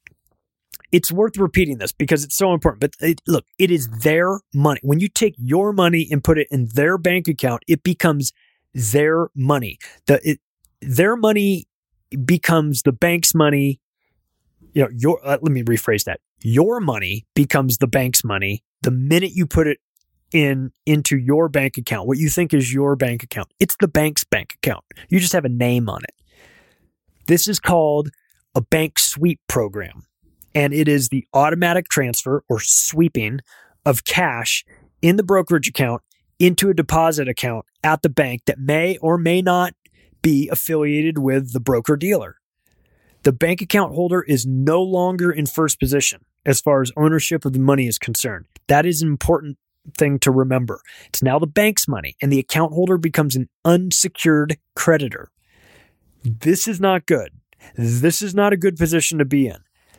it's worth repeating this because it's so important. But it, look, it is their money. When you take your money and put it in their bank account, it becomes their money. The it, their money becomes the bank's money. You know, your uh, let me rephrase that. Your money becomes the bank's money the minute you put it in into your bank account. What you think is your bank account, it's the bank's bank account. You just have a name on it. This is called a bank sweep program, and it is the automatic transfer or sweeping of cash in the brokerage account into a deposit account at the bank that may or may not be affiliated with the broker dealer. The bank account holder is no longer in first position as far as ownership of the money is concerned. That is an important thing to remember. It's now the bank's money and the account holder becomes an unsecured creditor. This is not good. This is not a good position to be in.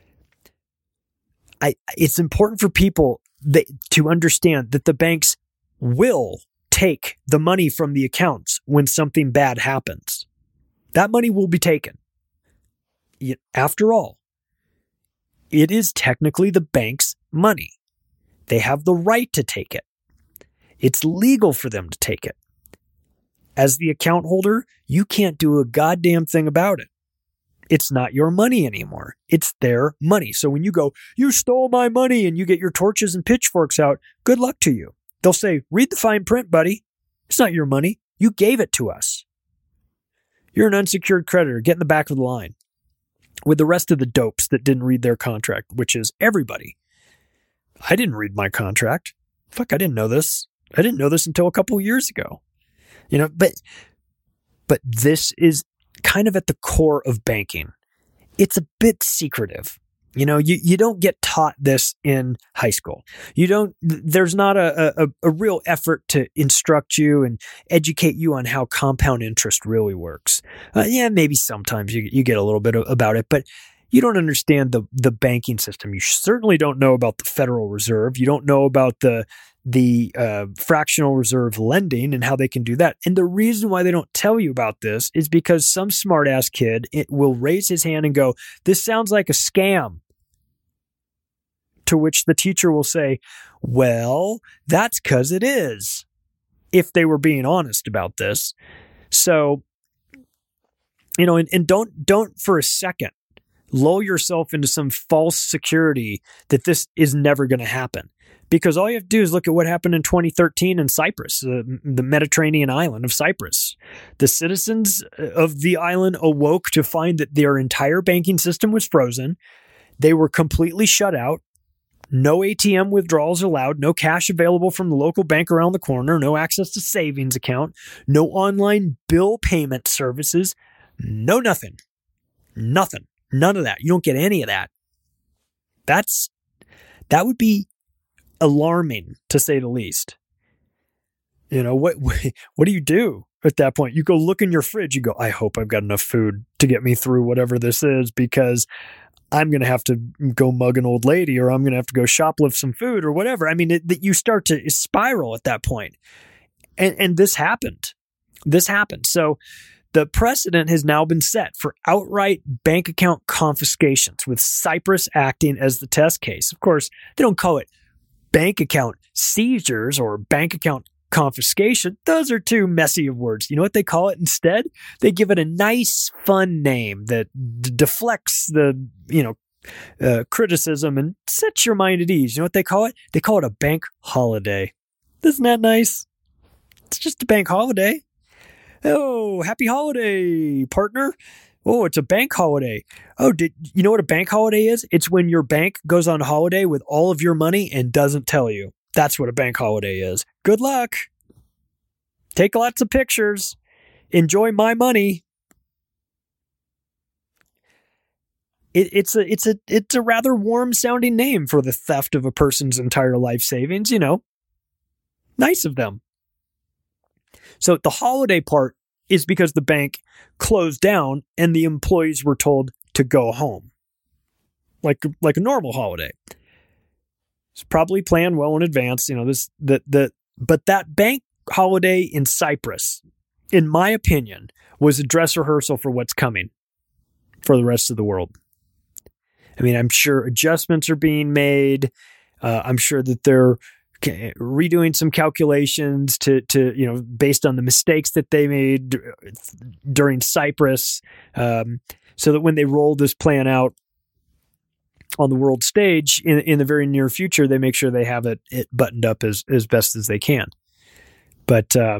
I, it's important for people that, to understand that the banks will take the money from the accounts when something bad happens. That money will be taken. After all, it is technically the bank's money. They have the right to take it. It's legal for them to take it. As the account holder, you can't do a goddamn thing about it. It's not your money anymore. It's their money. So when you go, you stole my money, and you get your torches and pitchforks out, good luck to you. They'll say, read the fine print, buddy. It's not your money. You gave it to us. You're an unsecured creditor. Get in the back of the line with the rest of the dopes that didn't read their contract, which is everybody. I didn't read my contract. Fuck, I didn't know this. I didn't know this until a couple of years ago. You know, but but this is kind of at the core of banking. It's a bit secretive. You know, you, you don't get taught this in high school. You don't, there's not a, a, a real effort to instruct you and educate you on how compound interest really works. Uh, yeah, maybe sometimes you, you get a little bit about it, but you don't understand the, the banking system. You certainly don't know about the Federal Reserve. You don't know about the, the uh, fractional reserve lending and how they can do that. And the reason why they don't tell you about this is because some smart ass kid it will raise his hand and go, this sounds like a scam. To which the teacher will say, well, that's because it is, if they were being honest about this. So, you know, and, and don't, don't for a second lull yourself into some false security that this is never going to happen. Because all you have to do is look at what happened in twenty thirteen in Cyprus, uh, the Mediterranean island of Cyprus. The citizens of the island awoke to find that their entire banking system was frozen. They were completely shut out. No A T M withdrawals allowed, no cash available from the local bank around the corner, no access to savings account, no online bill payment services, no nothing. Nothing. None of that. You don't get any of that. That's, that would be alarming to say the least. You know, what, what do you do at that point? You go look in your fridge, you go, I hope I've got enough food to get me through whatever this is, because I'm going to have to go mug an old lady, or I'm going to have to go shoplift some food or whatever. I mean, it, that you start to spiral at that point. And, and this happened. this happened. So the precedent has now been set for outright bank account confiscations, with Cyprus acting as the test case. Of course, they don't call it bank account seizures or bank account confiscation. Those are too messy of words. You know what they call it instead? They give it a nice, fun name that d- deflects the, you know, uh, criticism and sets your mind at ease. You know what they call it? They call it a bank holiday. Isn't that nice? It's just a bank holiday. Oh, happy holiday, partner. Oh, it's a bank holiday. Oh, did you know what a bank holiday is? It's when your bank goes on holiday with all of your money and doesn't tell you. That's what a bank holiday is. Good luck. Take lots of pictures. Enjoy my money. It, it's a it's a it's a rather warm sounding name for the theft of a person's entire life savings, you know. Nice of them. So the holiday part is because the bank closed down and the employees were told to go home. Like like a normal holiday. It's probably planned well in advance, you know, this the the but that bank holiday in Cyprus, in my opinion, was a dress rehearsal for what's coming for the rest of the world. I mean, I'm sure adjustments are being made. Uh, I'm sure that they're redoing some calculations to, to, you know, based on the mistakes that they made d- during Cyprus, um, so that when they roll this plan out on the world stage in, in the very near future, they make sure they have it, it buttoned up as, as best as they can. But uh,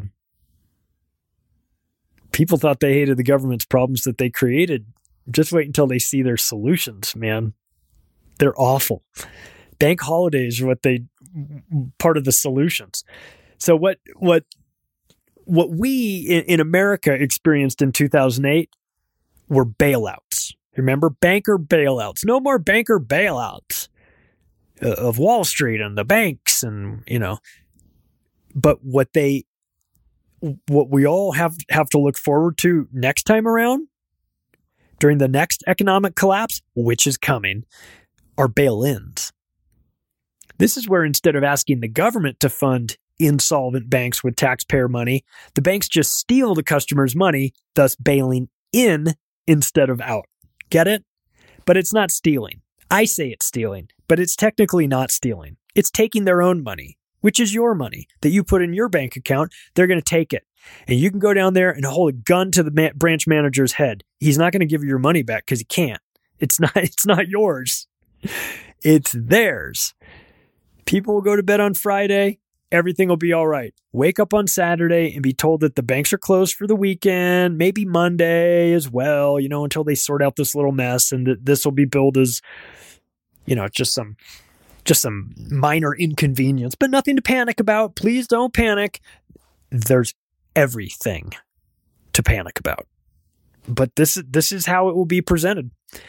people thought they hated the government's problems that they created. Just wait until they see their solutions, man. They're awful. Bank holidays are what they part of the solutions. So what what what we in, in America experienced in two thousand eight were bailouts. Remember, banker bailouts. No more banker bailouts uh, of Wall Street and the banks, and you know. But what they what we all have have to look forward to next time around, during the next economic collapse, which is coming, are bail-ins. This is where instead of asking the government to fund insolvent banks with taxpayer money, the banks just steal the customer's money, thus bailing in instead of out. Get it? But it's not stealing. I say it's stealing, but it's technically not stealing. It's taking their own money, which is your money that you put in your bank account. They're going to take it. And you can go down there and hold a gun to the ma- branch manager's head. He's not going to give you your money back because he can't. It's not, it's not yours. It's theirs. People will go to bed on Friday. Everything will be all right. Wake up on Saturday and be told that the banks are closed for the weekend, maybe Monday as well, you know, until they sort out this little mess, and that this will be billed as, you know, just some, just some minor inconvenience, but nothing to panic about. Please don't panic. There's everything to panic about. But this, this is how it will be presented.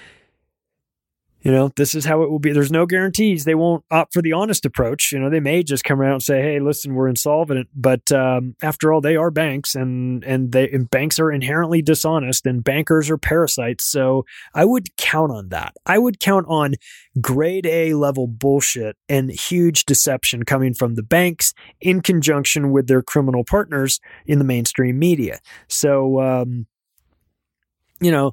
You know, this is how it will be. There's no guarantees. They won't opt for the honest approach. You know, they may just come around and say, hey, listen, we're insolvent. But um, after all, they are banks, and and they and banks are inherently dishonest, and bankers are parasites. So I would count on that. I would count on grade A level bullshit and huge deception coming from the banks in conjunction with their criminal partners in the mainstream media. So, um, you know,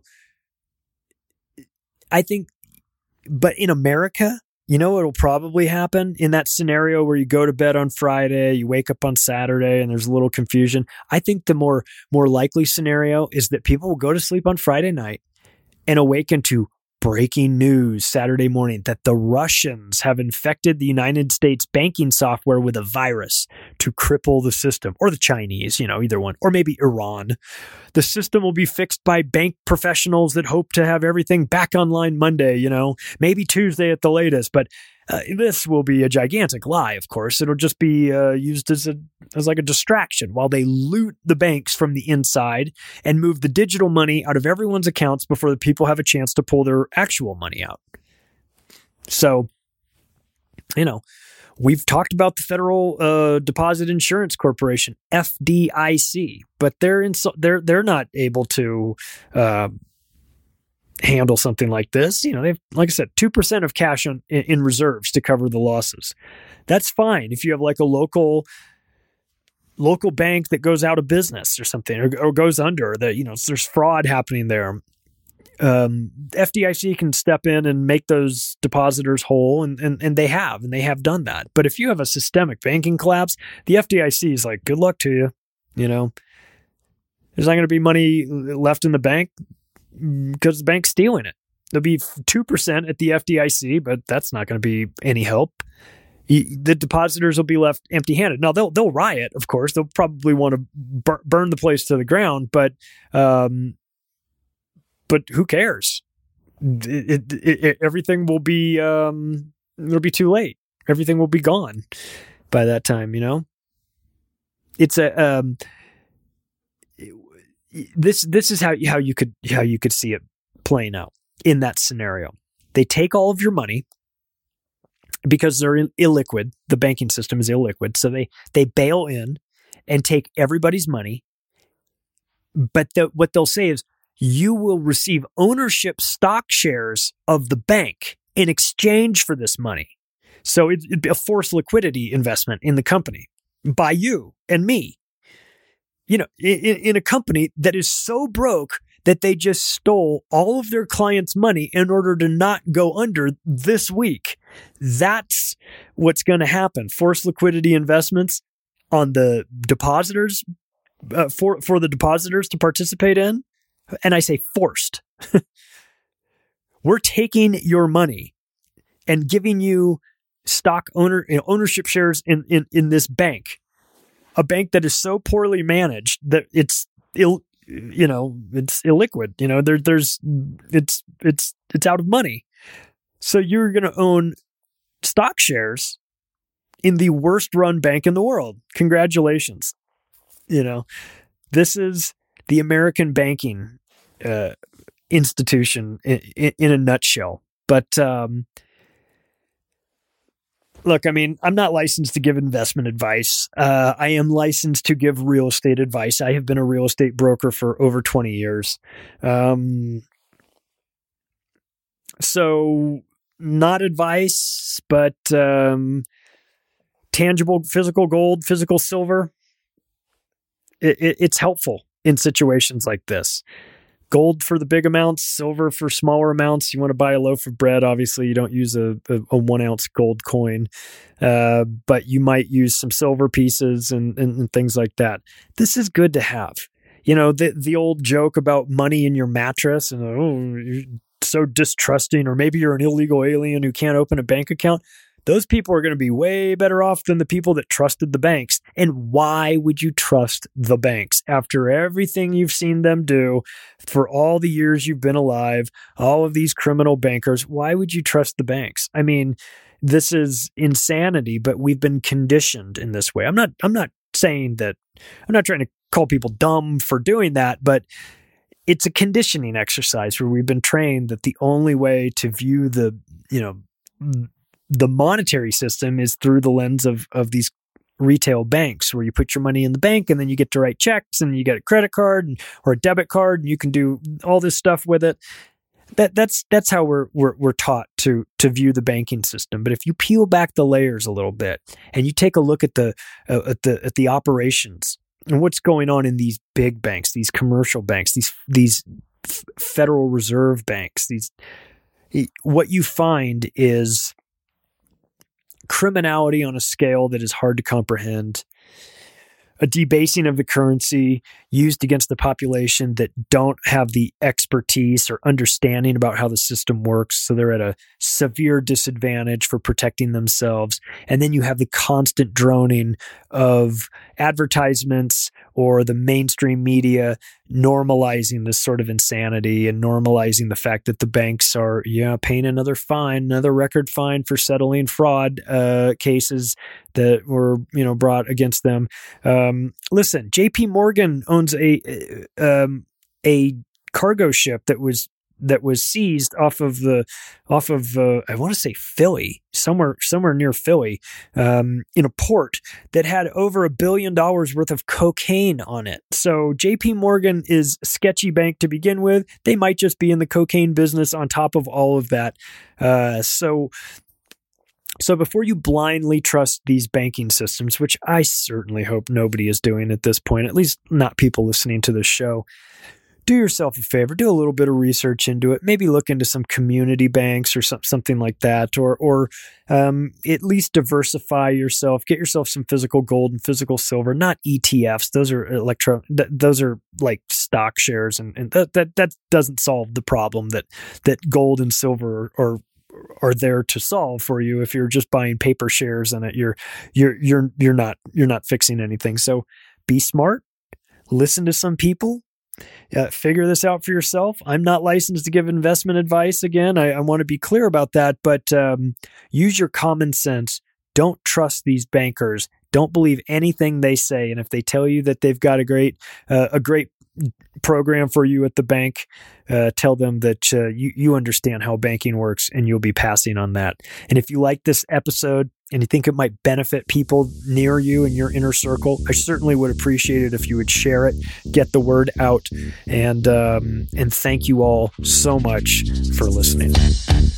I think. But in America, you know what will probably happen in that scenario where you go to bed on Friday, you wake up on Saturday, and there's a little confusion? I think the more more likely scenario is that people will go to sleep on Friday night and awaken to breaking news Saturday morning that the Russians have infected the United States banking software with a virus to cripple the system, or the Chinese, you know, either one, or maybe Iran. The system will be fixed by bank professionals that hope to have everything back online Monday, you know, maybe Tuesday at the latest. But uh, this will be a gigantic lie, of course. It'll just be uh, used as a as like a distraction while they loot the banks from the inside and move the digital money out of everyone's accounts before the people have a chance to pull their actual money out. So, you know, we've talked about the Federal uh, Deposit Insurance Corporation, F D I C, but they're in, they're they're not able to uh, handle something like this. You know, they've, like I said, two percent of cash on, in, in reserves to cover the losses. That's fine if you have like a local local bank that goes out of business or something, or, or goes under, that, you know, there's fraud happening there. Um, F D I C can step in and make those depositors whole, and, and, and they have, and they have done that. But if you have a systemic banking collapse, the F D I C is like, good luck to you. You know, there's not going to be money left in the bank because the bank's stealing it. There'll be two percent at the F D I C, but that's not going to be any help. The depositors will be left empty-handed. Now, they'll they'll riot, of course. They'll probably want to bur- burn the place to the ground, but um, but who cares? It, it, it, everything will be um, it'll be too late. Everything will be gone by that time. You know, it's a um, this this is how how you could how you could see it playing out in that scenario. They take all of your money because they're illiquid. The banking system is illiquid, so they they bail in and take everybody's money. But the, what they'll say is, you will receive ownership stock shares of the bank in exchange for this money. So it, it'd be a forced liquidity investment in the company by you and me. You know, in, in a company that is so broke that they just stole all of their clients' money in order to not go under this week. That's what's going to happen. Forced liquidity investments on the depositors, uh, for, for the depositors to participate in. And I say forced. We're taking your money and giving you stock owner you know, ownership shares in, in, in this bank, a bank that is so poorly managed that it's ill, you know, it's illiquid. You know, there, there's it's it's it's out of money. So you're going to own stock shares in the worst run bank in the world. Congratulations. You know, this is the American banking uh, institution in, in, in a nutshell. But um, look, I mean, I'm not licensed to give investment advice. Uh, I am licensed to give real estate advice. I have been a real estate broker for over twenty years. Um, so not advice, but um, tangible physical gold, physical silver. It, it, it's helpful in situations like this. Gold for the big amounts, silver for smaller amounts. You want to buy a loaf of bread. Obviously, you don't use a, a, a one ounce gold coin, uh, but you might use some silver pieces and, and, and things like that. This is good to have. You know, the the old joke about money in your mattress and, oh, you're so distrusting, or maybe you're an illegal alien who can't open a bank account. Those people are going to be way better off than the people that trusted the banks. And why would you trust the banks after everything you've seen them do for all the years you've been alive, all of these criminal bankers? Why would you trust the banks? I mean, this is insanity, but we've been conditioned in this way. I'm not, I'm not saying that, I'm not trying to call people dumb for doing that, but it's a conditioning exercise where we've been trained that the only way to view the, you know, the monetary system is through the lens of, of these retail banks, where you put your money in the bank and then you get to write checks and you get a credit card and, or a debit card, and you can do all this stuff with it. That that's that's how we're we're we're taught to to view the banking system. But if you peel back the layers a little bit and you take a look at the uh, at the at the operations and what's going on in these big banks, these commercial banks, these these f- Federal Reserve banks, these what you find is criminality on a scale that is hard to comprehend, a debasing of the currency used against the population that don't have the expertise or understanding about how the system works. So they're at a severe disadvantage for protecting themselves. And then you have the constant droning of advertisements or the mainstream media normalizing this sort of insanity and normalizing the fact that the banks are, yeah, paying another fine, another record fine for settling fraud uh, cases that were, you know, brought against them. Um, listen, J P Morgan owns a um, a cargo ship that was that was seized off of the off of uh, I want to say Philly, somewhere somewhere near Philly, um, in a port that had over a billion dollars worth of cocaine on it. So J P Morgan is a sketchy bank to begin with. They might just be in the cocaine business on top of all of that. Uh, so So before you blindly trust these banking systems, which I certainly hope nobody is doing at this point, at least not people listening to this show, do yourself a favor, do a little bit of research into it, maybe look into some community banks or some, something like that, or or um, at least diversify yourself, get yourself some physical gold and physical silver, not E T Fs. Those are electro, th- those are like stock shares, and, and that, that that doesn't solve the problem that that gold and silver are, are there to solve for you. If you're just buying paper shares in it, you're you're you're you're not you're not fixing anything. So be smart, listen to some people. Uh, figure this out for yourself. I'm not licensed to give investment advice. Again, I, I want to be clear about that, but um, use your common sense. Don't trust these bankers. Don't believe anything they say. And if they tell you that they've got a great, uh, a great program for you at the bank, uh, tell them that uh, you, you understand how banking works, and you'll be passing on that. And if you like this episode and you think it might benefit people near you in your inner circle, I certainly would appreciate it if you would share it, get the word out, and um, and thank you all so much for listening.